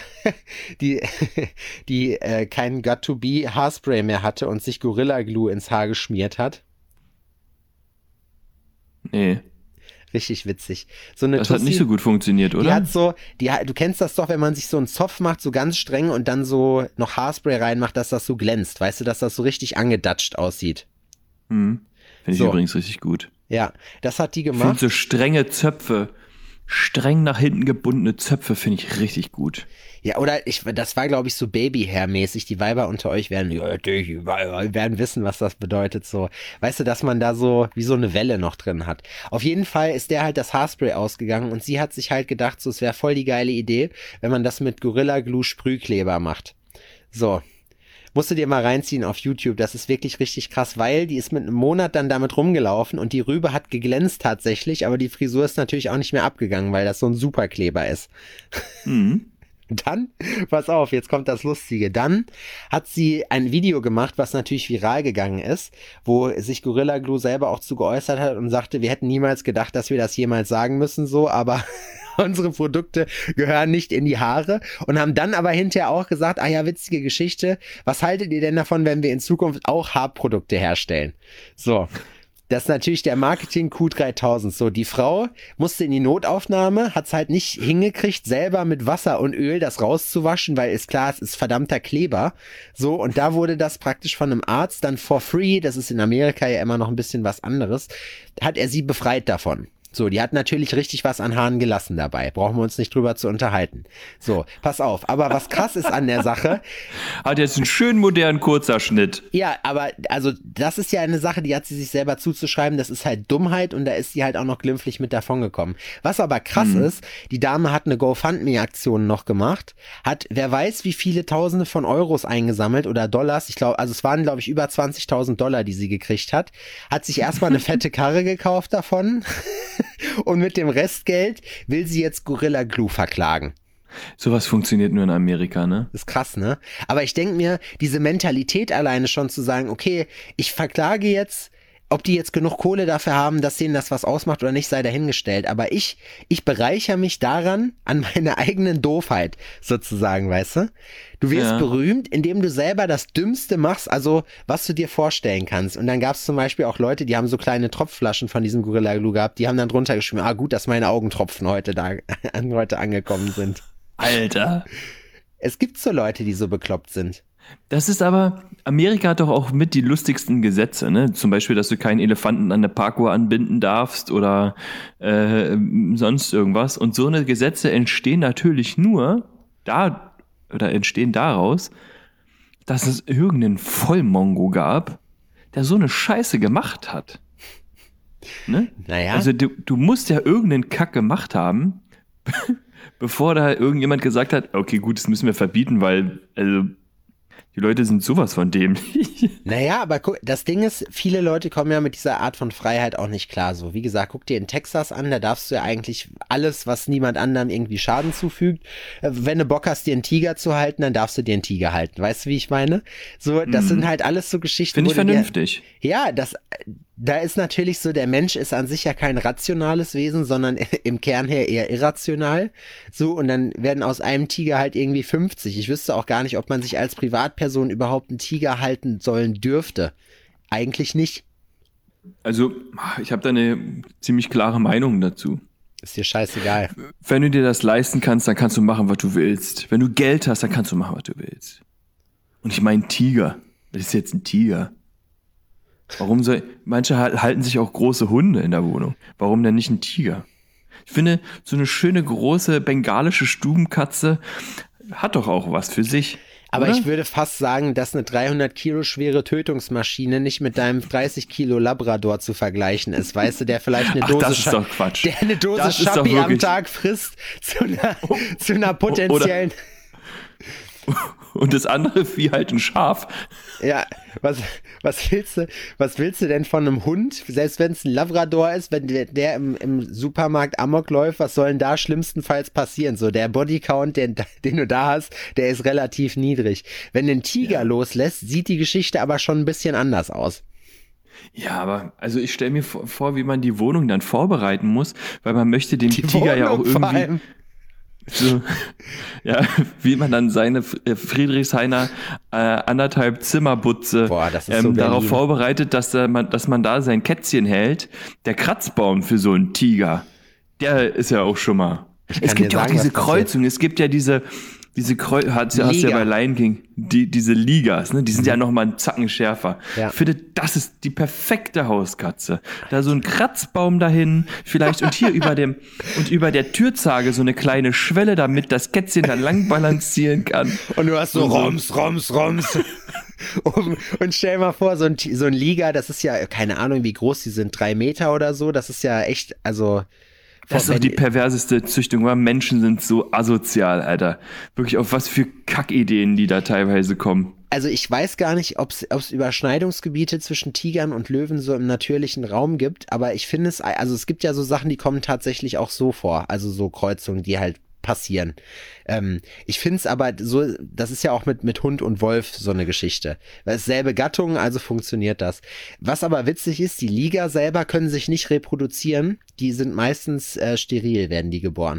die keinen Got2b Haarspray mehr hatte und sich Gorilla Glue ins Haar geschmiert hat? Nee. Richtig witzig. So eine das Tussi, hat nicht so gut funktioniert, oder? Du kennst das doch, wenn man sich so einen Zopf macht, so ganz streng und dann so noch Haarspray reinmacht, dass das so glänzt. Weißt du, dass das so richtig angedatscht aussieht? Finde ich übrigens richtig gut. Ja, das hat die Ich gemacht. finde so strenge Zöpfe, streng nach hinten gebundene Zöpfe finde ich richtig gut. Ja, oder das war, glaube ich, so Babyhair-mäßig. Die Weiber unter euch werden wissen, was das bedeutet. So, weißt du, dass man da so wie so eine Welle noch drin hat. Auf jeden Fall ist der halt das Haarspray ausgegangen und sie hat sich halt gedacht, so, es wäre voll die geile Idee, wenn man das mit Gorilla Glue Sprühkleber macht. So. Musst du dir mal reinziehen auf YouTube, das ist wirklich richtig krass, weil die ist mit einem Monat dann damit rumgelaufen und die Rübe hat geglänzt tatsächlich, aber die Frisur ist natürlich auch nicht mehr abgegangen, weil das so ein Superkleber ist. Dann, pass auf, jetzt kommt das Lustige, dann hat sie ein Video gemacht, was natürlich viral gegangen ist, wo sich Gorilla Glue selber auch zu geäußert hat und sagte, wir hätten niemals gedacht, dass wir das jemals sagen müssen, so, aber unsere Produkte gehören nicht in die Haare und haben dann aber hinterher auch gesagt, ah ja, witzige Geschichte, was haltet ihr denn davon, wenn wir in Zukunft auch Haarprodukte herstellen? So. Das ist natürlich der Marketing Q3000. So, die Frau musste in die Notaufnahme, hat es halt nicht hingekriegt, selber mit Wasser und Öl das rauszuwaschen, weil ist klar, es ist verdammter Kleber. So, und da wurde das praktisch von einem Arzt dann for free, das ist in Amerika ja immer noch ein bisschen was anderes, hat er sie befreit davon. So, die hat natürlich richtig was an Haaren gelassen dabei. Brauchen wir uns nicht drüber zu unterhalten. So, pass auf. Aber was krass ist an der Sache... Hat jetzt einen schönen modernen kurzer Schnitt. Ja, aber also das ist ja eine Sache, die hat sie sich selber zuzuschreiben. Das ist halt Dummheit und da ist sie halt auch noch glimpflich mit davon gekommen. Was aber krass ist, die Dame hat eine GoFundMe-Aktion noch gemacht, hat wer weiß wie viele Tausende von Euros eingesammelt oder Dollars. Ich glaube, also es waren glaube ich über 20.000 $, die sie gekriegt hat. Hat sich erstmal eine fette Karre gekauft davon. Und mit dem Restgeld will sie jetzt Gorilla Glue verklagen. Sowas funktioniert nur in Amerika, ne? Ist krass, ne? Aber ich denke mir, diese Mentalität alleine schon zu sagen, okay, ich verklage jetzt, ob die jetzt genug Kohle dafür haben, dass denen das was ausmacht oder nicht, sei dahingestellt. Aber ich bereichere mich daran, an meiner eigenen Doofheit sozusagen, weißt du? Du wirst berühmt, indem du selber das Dümmste machst, also was du dir vorstellen kannst. Und dann gab es zum Beispiel auch Leute, die haben so kleine Tropfflaschen von diesem Gorilla Glue gehabt, die haben dann drunter geschrieben, gut, dass meine Augentropfen heute angekommen sind. Alter. Es gibt so Leute, die so bekloppt sind. Das ist aber, Amerika hat doch auch mit die lustigsten Gesetze, ne? Zum Beispiel, dass du keinen Elefanten an eine Parkuhr anbinden darfst oder sonst irgendwas. Und so eine Gesetze entstehen natürlich nur entstehen daraus, dass es irgendeinen Vollmongo gab, der so eine Scheiße gemacht hat. Ne? Naja. Also du musst ja irgendeinen Kack gemacht haben, bevor da irgendjemand gesagt hat, okay, gut, das müssen wir verbieten, weil die Leute sind sowas von dämlich. Naja, aber das Ding ist, viele Leute kommen ja mit dieser Art von Freiheit auch nicht klar. So, wie gesagt, guck dir in Texas an, da darfst du ja eigentlich alles, was niemand anderem irgendwie Schaden zufügt. Wenn du Bock hast, dir einen Tiger zu halten, dann darfst du dir einen Tiger halten. Weißt du, wie ich meine? So, das sind halt alles so Geschichten. Finde ich vernünftig. Da ist natürlich so, der Mensch ist an sich ja kein rationales Wesen, sondern im Kern her eher irrational. So, und dann werden aus einem Tiger halt irgendwie 50. Ich wüsste auch gar nicht, ob man sich als Privatperson überhaupt einen Tiger halten sollen dürfte. Eigentlich nicht. Also, ich habe da eine ziemlich klare Meinung dazu. Ist dir scheißegal. Wenn du dir das leisten kannst, dann kannst du machen, was du willst. Wenn du Geld hast, dann kannst du machen, was du willst. Und ich meine Tiger. Das ist jetzt ein Tiger. Manche halten sich auch große Hunde in der Wohnung. Warum denn nicht ein Tiger? Ich finde, so eine schöne große bengalische Stubenkatze hat doch auch was für sich. Aber oder? Ich würde fast sagen, dass eine 300 Kilo schwere Tötungsmaschine nicht mit deinem 30 Kilo Labrador zu vergleichen ist. Weißt du, der vielleicht eine Dose das ist doch Quatsch. Der eine Dose Schappi am Tag frisst zu einer potenziellen... Und das andere wie halt ein Schaf. Ja, was willst du denn von einem Hund, selbst wenn es ein Labrador ist, wenn der im Supermarkt Amok läuft, was soll denn da schlimmstenfalls passieren? So, der Bodycount, den du da hast, der ist relativ niedrig. Wenn du einen Tiger loslässt, sieht die Geschichte aber schon ein bisschen anders aus. Ja, aber also ich stelle mir vor, wie man die Wohnung dann vorbereiten muss, weil man möchte den Tiger ja auch irgendwie... So, ja, wie man dann seine Friedrichshainer 1,5 Zimmerbutze darauf vorbereitet, dass man da sein Kätzchen hält. Der Kratzbaum für so einen Tiger, der ist ja auch schon mal. Es gibt ja auch diese Kreuzung, es gibt ja diese hast du ja bei Lion King, diese Ligas, ne? Die sind ja noch mal einen Zacken schärfer. Ja. Ich finde, das ist die perfekte Hauskatze. Da so ein Kratzbaum dahin, vielleicht und hier über der Türzage so eine kleine Schwelle, damit das Kätzchen dann lang balancieren kann. Und du hast so Roms. Und stell mal vor, so ein Liga, das ist ja, keine Ahnung, wie groß die sind, 3 Meter oder so, das ist ja echt, also... Das ist doch die perverseste Züchtung, weil Menschen sind so asozial, Alter. Wirklich, auf was für Kackideen die da teilweise kommen. Also ich weiß gar nicht, ob es Überschneidungsgebiete zwischen Tigern und Löwen so im natürlichen Raum gibt, aber ich finde es gibt ja so Sachen, die kommen tatsächlich auch so vor, also so Kreuzungen, die halt passieren. Ich finde es aber so, das ist ja auch mit Hund und Wolf so eine Geschichte. Weil es selbe Gattung, also funktioniert das. Was aber witzig ist, die Liger selber können sich nicht reproduzieren. Die sind meistens steril, werden die geboren.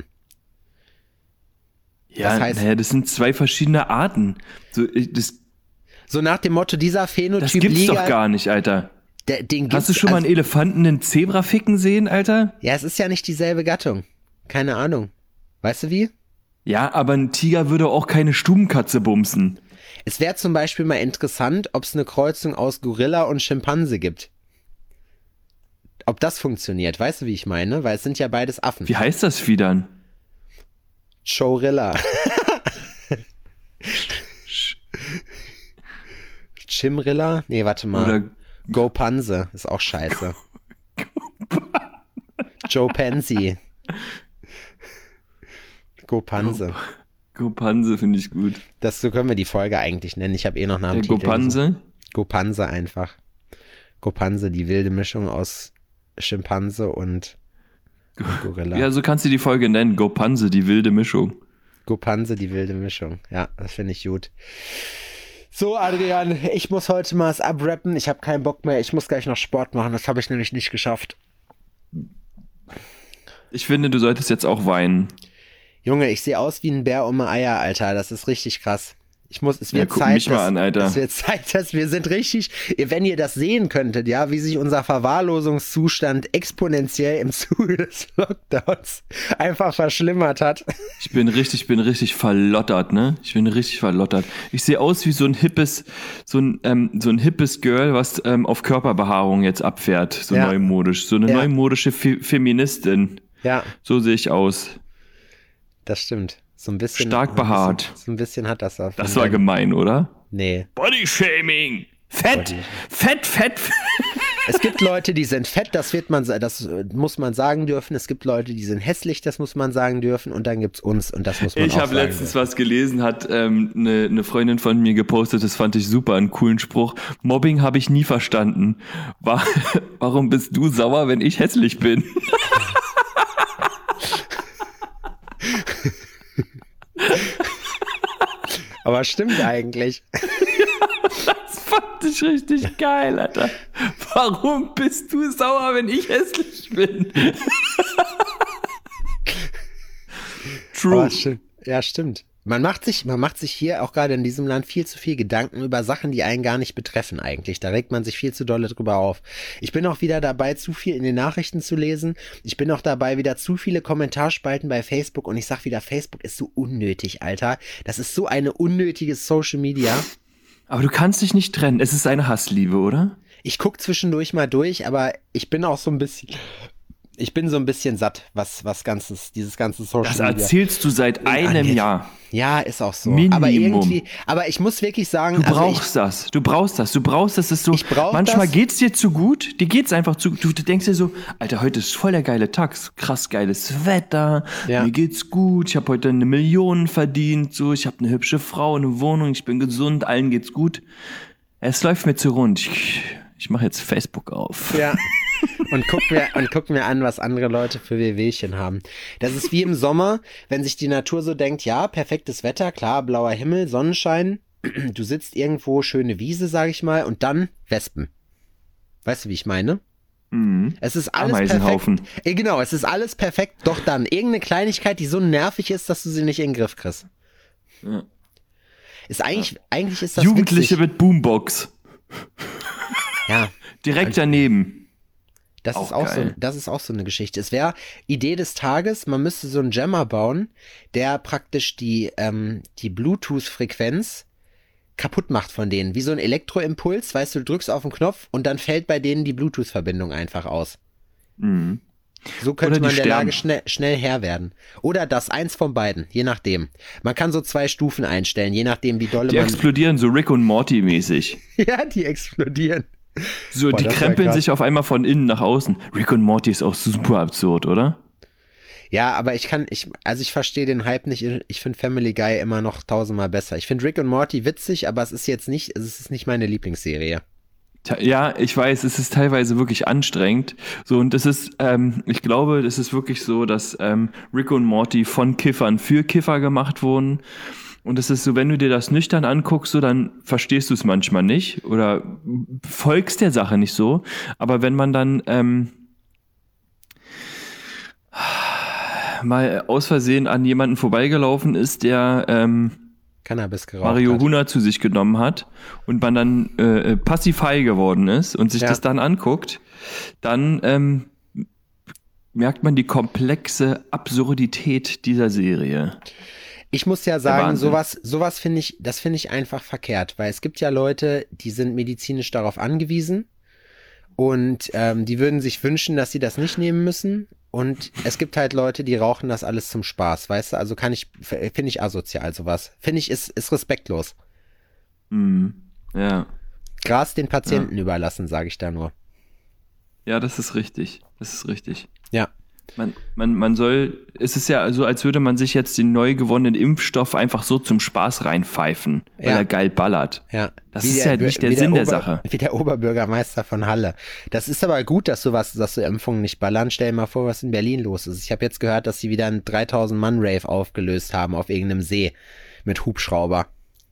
Ja, das sind 2 verschiedene Arten. So nach dem Motto, dieser Phänotyp das gibt's Liga, doch gar nicht, Alter. Den gibt's, hast du schon mal einen Elefanten einen Zebra ficken sehen, Alter? Ja, es ist ja nicht dieselbe Gattung. Keine Ahnung. Weißt du wie? Ja, aber ein Tiger würde auch keine Stubenkatze bumsen. Es wäre zum Beispiel mal interessant, ob es eine Kreuzung aus Gorilla und Schimpanse gibt. Ob das funktioniert, weißt du, wie ich meine? Weil es sind ja beides Affen. Wie heißt das Vieh dann? Chorilla. Chimrilla? Nee, warte mal. Oder Gopanse ist auch scheiße. Joe Pansy. Gopanse. Gopanse finde ich gut. So können wir die Folge eigentlich nennen. Ich habe noch nach dem Titel Gopanse? Gopanse einfach. Gopanse, die wilde Mischung aus Schimpanse und Gorilla. Ja, so kannst du die Folge nennen. Gopanse, die wilde Mischung. Gopanse, die wilde Mischung. Ja, das finde ich gut. So, Adrian, ich muss heute mal es abrappen. Ich habe keinen Bock mehr. Ich muss gleich noch Sport machen. Das habe ich nämlich nicht geschafft. Ich finde, du solltest jetzt auch weinen. Junge, ich sehe aus wie ein Bär um Eier, Alter. Das ist richtig krass. Es wird guck Zeit, mich mal an, Alter. es wird Zeit, dass wir sind richtig, wenn ihr das sehen könntet, ja, wie sich unser Verwahrlosungszustand exponentiell im Zuge des Lockdowns einfach verschlimmert hat. Ich bin richtig verlottert, ne? Ich bin richtig verlottert. Ich sehe aus wie so ein hippes Girl, was auf Körperbehaarung jetzt abfährt, so neumodisch. So eine neumodische Feministin. Ja. So sehe ich aus. Das stimmt. So ein bisschen. Stark behaart. So ein bisschen hat das auf. Das war gemein, oder? Nee. Bodyshaming. Fett. Es gibt Leute, die sind fett, das muss man sagen dürfen. Es gibt Leute, die sind hässlich, das muss man sagen dürfen. Und dann gibt's uns und das muss man auch sagen. Ich habe letztens was gelesen, hat eine Freundin von mir gepostet, das fand ich super, einen coolen Spruch. Mobbing habe ich nie verstanden. Warum bist du sauer, wenn ich hässlich bin? Aber stimmt eigentlich. Das fand ich richtig geil, Alter. Warum bist du sauer, wenn ich hässlich bin? True. Ja, stimmt. Man macht sich hier auch gerade in diesem Land viel zu viel Gedanken über Sachen, die einen gar nicht betreffen eigentlich. Da regt man sich viel zu dolle drüber auf. Ich bin auch wieder dabei, zu viel in den Nachrichten zu lesen. Ich bin auch dabei, wieder zu viele Kommentarspalten bei Facebook. Und ich sag wieder, Facebook ist so unnötig, Alter. Das ist so eine unnötige Social Media. Aber du kannst dich nicht trennen. Es ist eine Hassliebe, oder? Ich guck zwischendurch mal durch, aber ich bin auch so ein bisschen satt, was dieses ganze Social Media. Das erzählst du seit einem Jahr. Ja, ist auch so. Minimum. Aber ich muss wirklich sagen, du brauchst das. Du brauchst das. Das ist so. Manchmal geht's dir zu gut. Dir geht's einfach zu gut. Du denkst dir so, Alter, heute ist voll der geile Tag. Krass geiles Wetter. Ja. Mir geht's gut. Ich habe heute 1 Million verdient. So, ich habe eine hübsche Frau, eine Wohnung. Ich bin gesund. Allen geht's gut. Es läuft mir zu rund. Ich mache jetzt Facebook auf. Ja. Und guck mir an, was andere Leute für Wehwehchen haben. Das ist wie im Sommer, wenn sich die Natur so denkt, ja, perfektes Wetter, klar, blauer Himmel, Sonnenschein, du sitzt irgendwo, schöne Wiese, sag ich mal, und dann Wespen. Weißt du, wie ich meine? Mhm. Es ist alles Ameisenhaufen. perfekt. Genau, es ist alles perfekt, doch dann irgendeine Kleinigkeit, die so nervig ist, dass du sie nicht in den Griff kriegst. Ja. Eigentlich ist das Jugendliche witzig. mit Boombox. Ja. Direkt daneben. Das ist auch so eine Geschichte. Es wäre Idee des Tages, man müsste so einen Jammer bauen, der praktisch die Bluetooth-Frequenz kaputt macht von denen. Wie so ein Elektroimpuls, weißt du, du drückst auf den Knopf und dann fällt bei denen die Bluetooth-Verbindung einfach aus. Mhm. So könnte man der Lage schnell Herr werden. Oder eins von beiden, je nachdem. Man kann so 2 Stufen einstellen, je nachdem wie dolle Die explodieren so Rick und Morty mäßig. Ja, die explodieren. So, die krempeln sich auf einmal von innen nach außen. Rick und Morty ist auch super absurd, oder? Ja, aber ich verstehe den Hype nicht. Ich finde Family Guy immer noch 1000-mal besser. Ich finde Rick und Morty witzig, aber es ist nicht meine Lieblingsserie. Ja, ich weiß, es ist teilweise wirklich anstrengend. So, und das ist, ich glaube, das ist wirklich so, dass Rick und Morty von Kiffern für Kiffer gemacht wurden. Und es ist so, wenn du dir das nüchtern anguckst, so, dann verstehst du es manchmal nicht oder folgst der Sache nicht so. Aber wenn man dann mal aus Versehen an jemanden vorbeigelaufen ist, der Cannabis geraucht Marihuana zu sich genommen hat und man dann passivhigh geworden ist und sich das dann anguckt, dann merkt man die komplexe Absurdität dieser Serie. Ich muss ja sagen, sowas finde ich einfach verkehrt, weil es gibt ja Leute, die sind medizinisch darauf angewiesen und die würden sich wünschen, dass sie das nicht nehmen müssen. Und es gibt halt Leute, die rauchen das alles zum Spaß, weißt du? Also finde ich asozial sowas. Finde ich, ist respektlos. Ja. Gras den Patienten überlassen, sage ich da nur. Ja, das ist richtig. Ja. Es ist ja so, als würde man sich jetzt den neu gewonnenen Impfstoff einfach so zum Spaß reinpfeifen, weil er geil ballert. Ja. Das ist ja nicht der Sinn der Sache. Wie der Oberbürgermeister von Halle. Das ist aber gut, dass so Impfungen nicht ballern. Stell dir mal vor, was in Berlin los ist. Ich habe jetzt gehört, dass sie wieder einen 3000-Mann-Rave aufgelöst haben auf irgendeinem See mit Hubschrauber.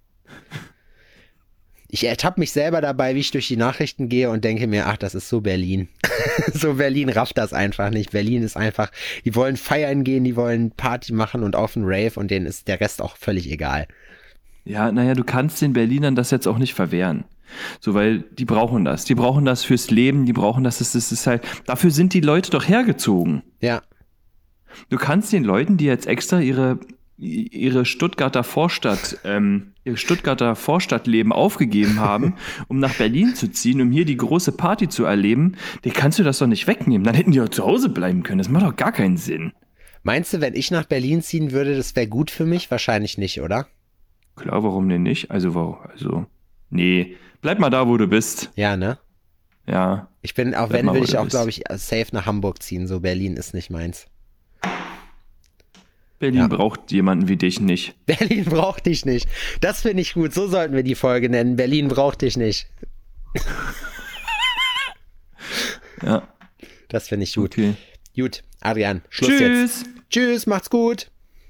Ich ertappe mich selber dabei, wie ich durch die Nachrichten gehe und denke mir, ach, das ist so Berlin. So Berlin rafft das einfach nicht. Berlin ist einfach, die wollen feiern gehen, die wollen Party machen und auf einen Rave und denen ist der Rest auch völlig egal. Ja, naja, du kannst den Berlinern das jetzt auch nicht verwehren. So, weil die brauchen das. Die brauchen das fürs Leben, die brauchen das. Das ist halt, dafür sind die Leute doch hergezogen. Ja. Du kannst den Leuten, die jetzt extra ihre Stuttgarter ihr Stuttgarter Vorstadtleben aufgegeben haben, um nach Berlin zu ziehen, um hier die große Party zu erleben, den kannst du das doch nicht wegnehmen. Dann hätten die auch zu Hause bleiben können. Das macht doch gar keinen Sinn. Meinst du, wenn ich nach Berlin ziehen würde, das wäre gut für mich? Wahrscheinlich nicht, oder? Klar, warum denn nicht? Also, nee, bleib mal da, wo du bist. Ja, ne? Ja. Ich bin, auch wenn, will ich auch, glaube ich, safe nach Hamburg ziehen. So, Berlin ist nicht meins. Berlin braucht jemanden wie dich nicht. Berlin braucht dich nicht. Das finde ich gut. So sollten wir die Folge nennen. Berlin braucht dich nicht. Ja. Das finde ich gut. Okay. Gut, Adrian, Schluss Tschüss. jetzt. Tschüss, macht's gut.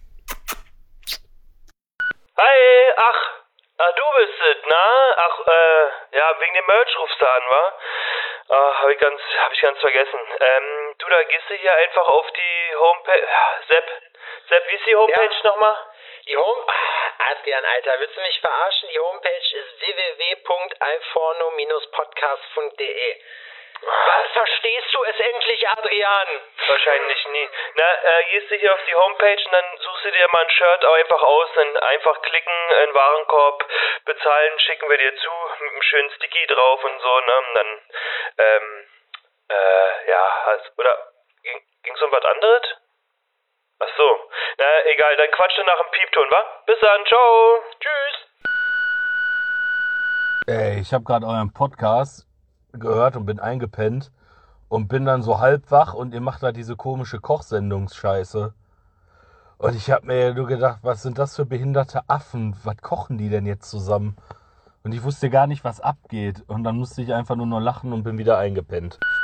Hi, du bist es, na? Ja, wegen dem Merch rufst du an, wa? Hab ich ganz vergessen. Du, da gehst du hier einfach auf die Homepage. Sepp, wie ist die Homepage nochmal? Die Adrian, Alter, willst du mich verarschen? Die Homepage ist www.alforno-podcast.de. Wann verstehst du es endlich, Adrian? Wahrscheinlich nie. Na, gehst du hier auf die Homepage und dann suchst du dir mal ein Shirt auch einfach aus, dann einfach klicken, in Warenkorb, bezahlen, schicken wir dir zu, mit einem schönen Sticky drauf und so, ne? Und dann, oder ging's um was anderes? Ach so. Na, egal, dann quatsch du nach dem Piepton, wa? Bis dann, ciao. Tschüss. Ey, ich habe gerade euren Podcast gehört und bin eingepennt und bin dann so halb wach und ihr macht da diese komische Kochsendungsscheiße. Und ich habe mir nur gedacht, was sind das für behinderte Affen? Was kochen die denn jetzt zusammen? Und ich wusste gar nicht, was abgeht. Und dann musste ich einfach nur noch lachen und bin wieder eingepennt.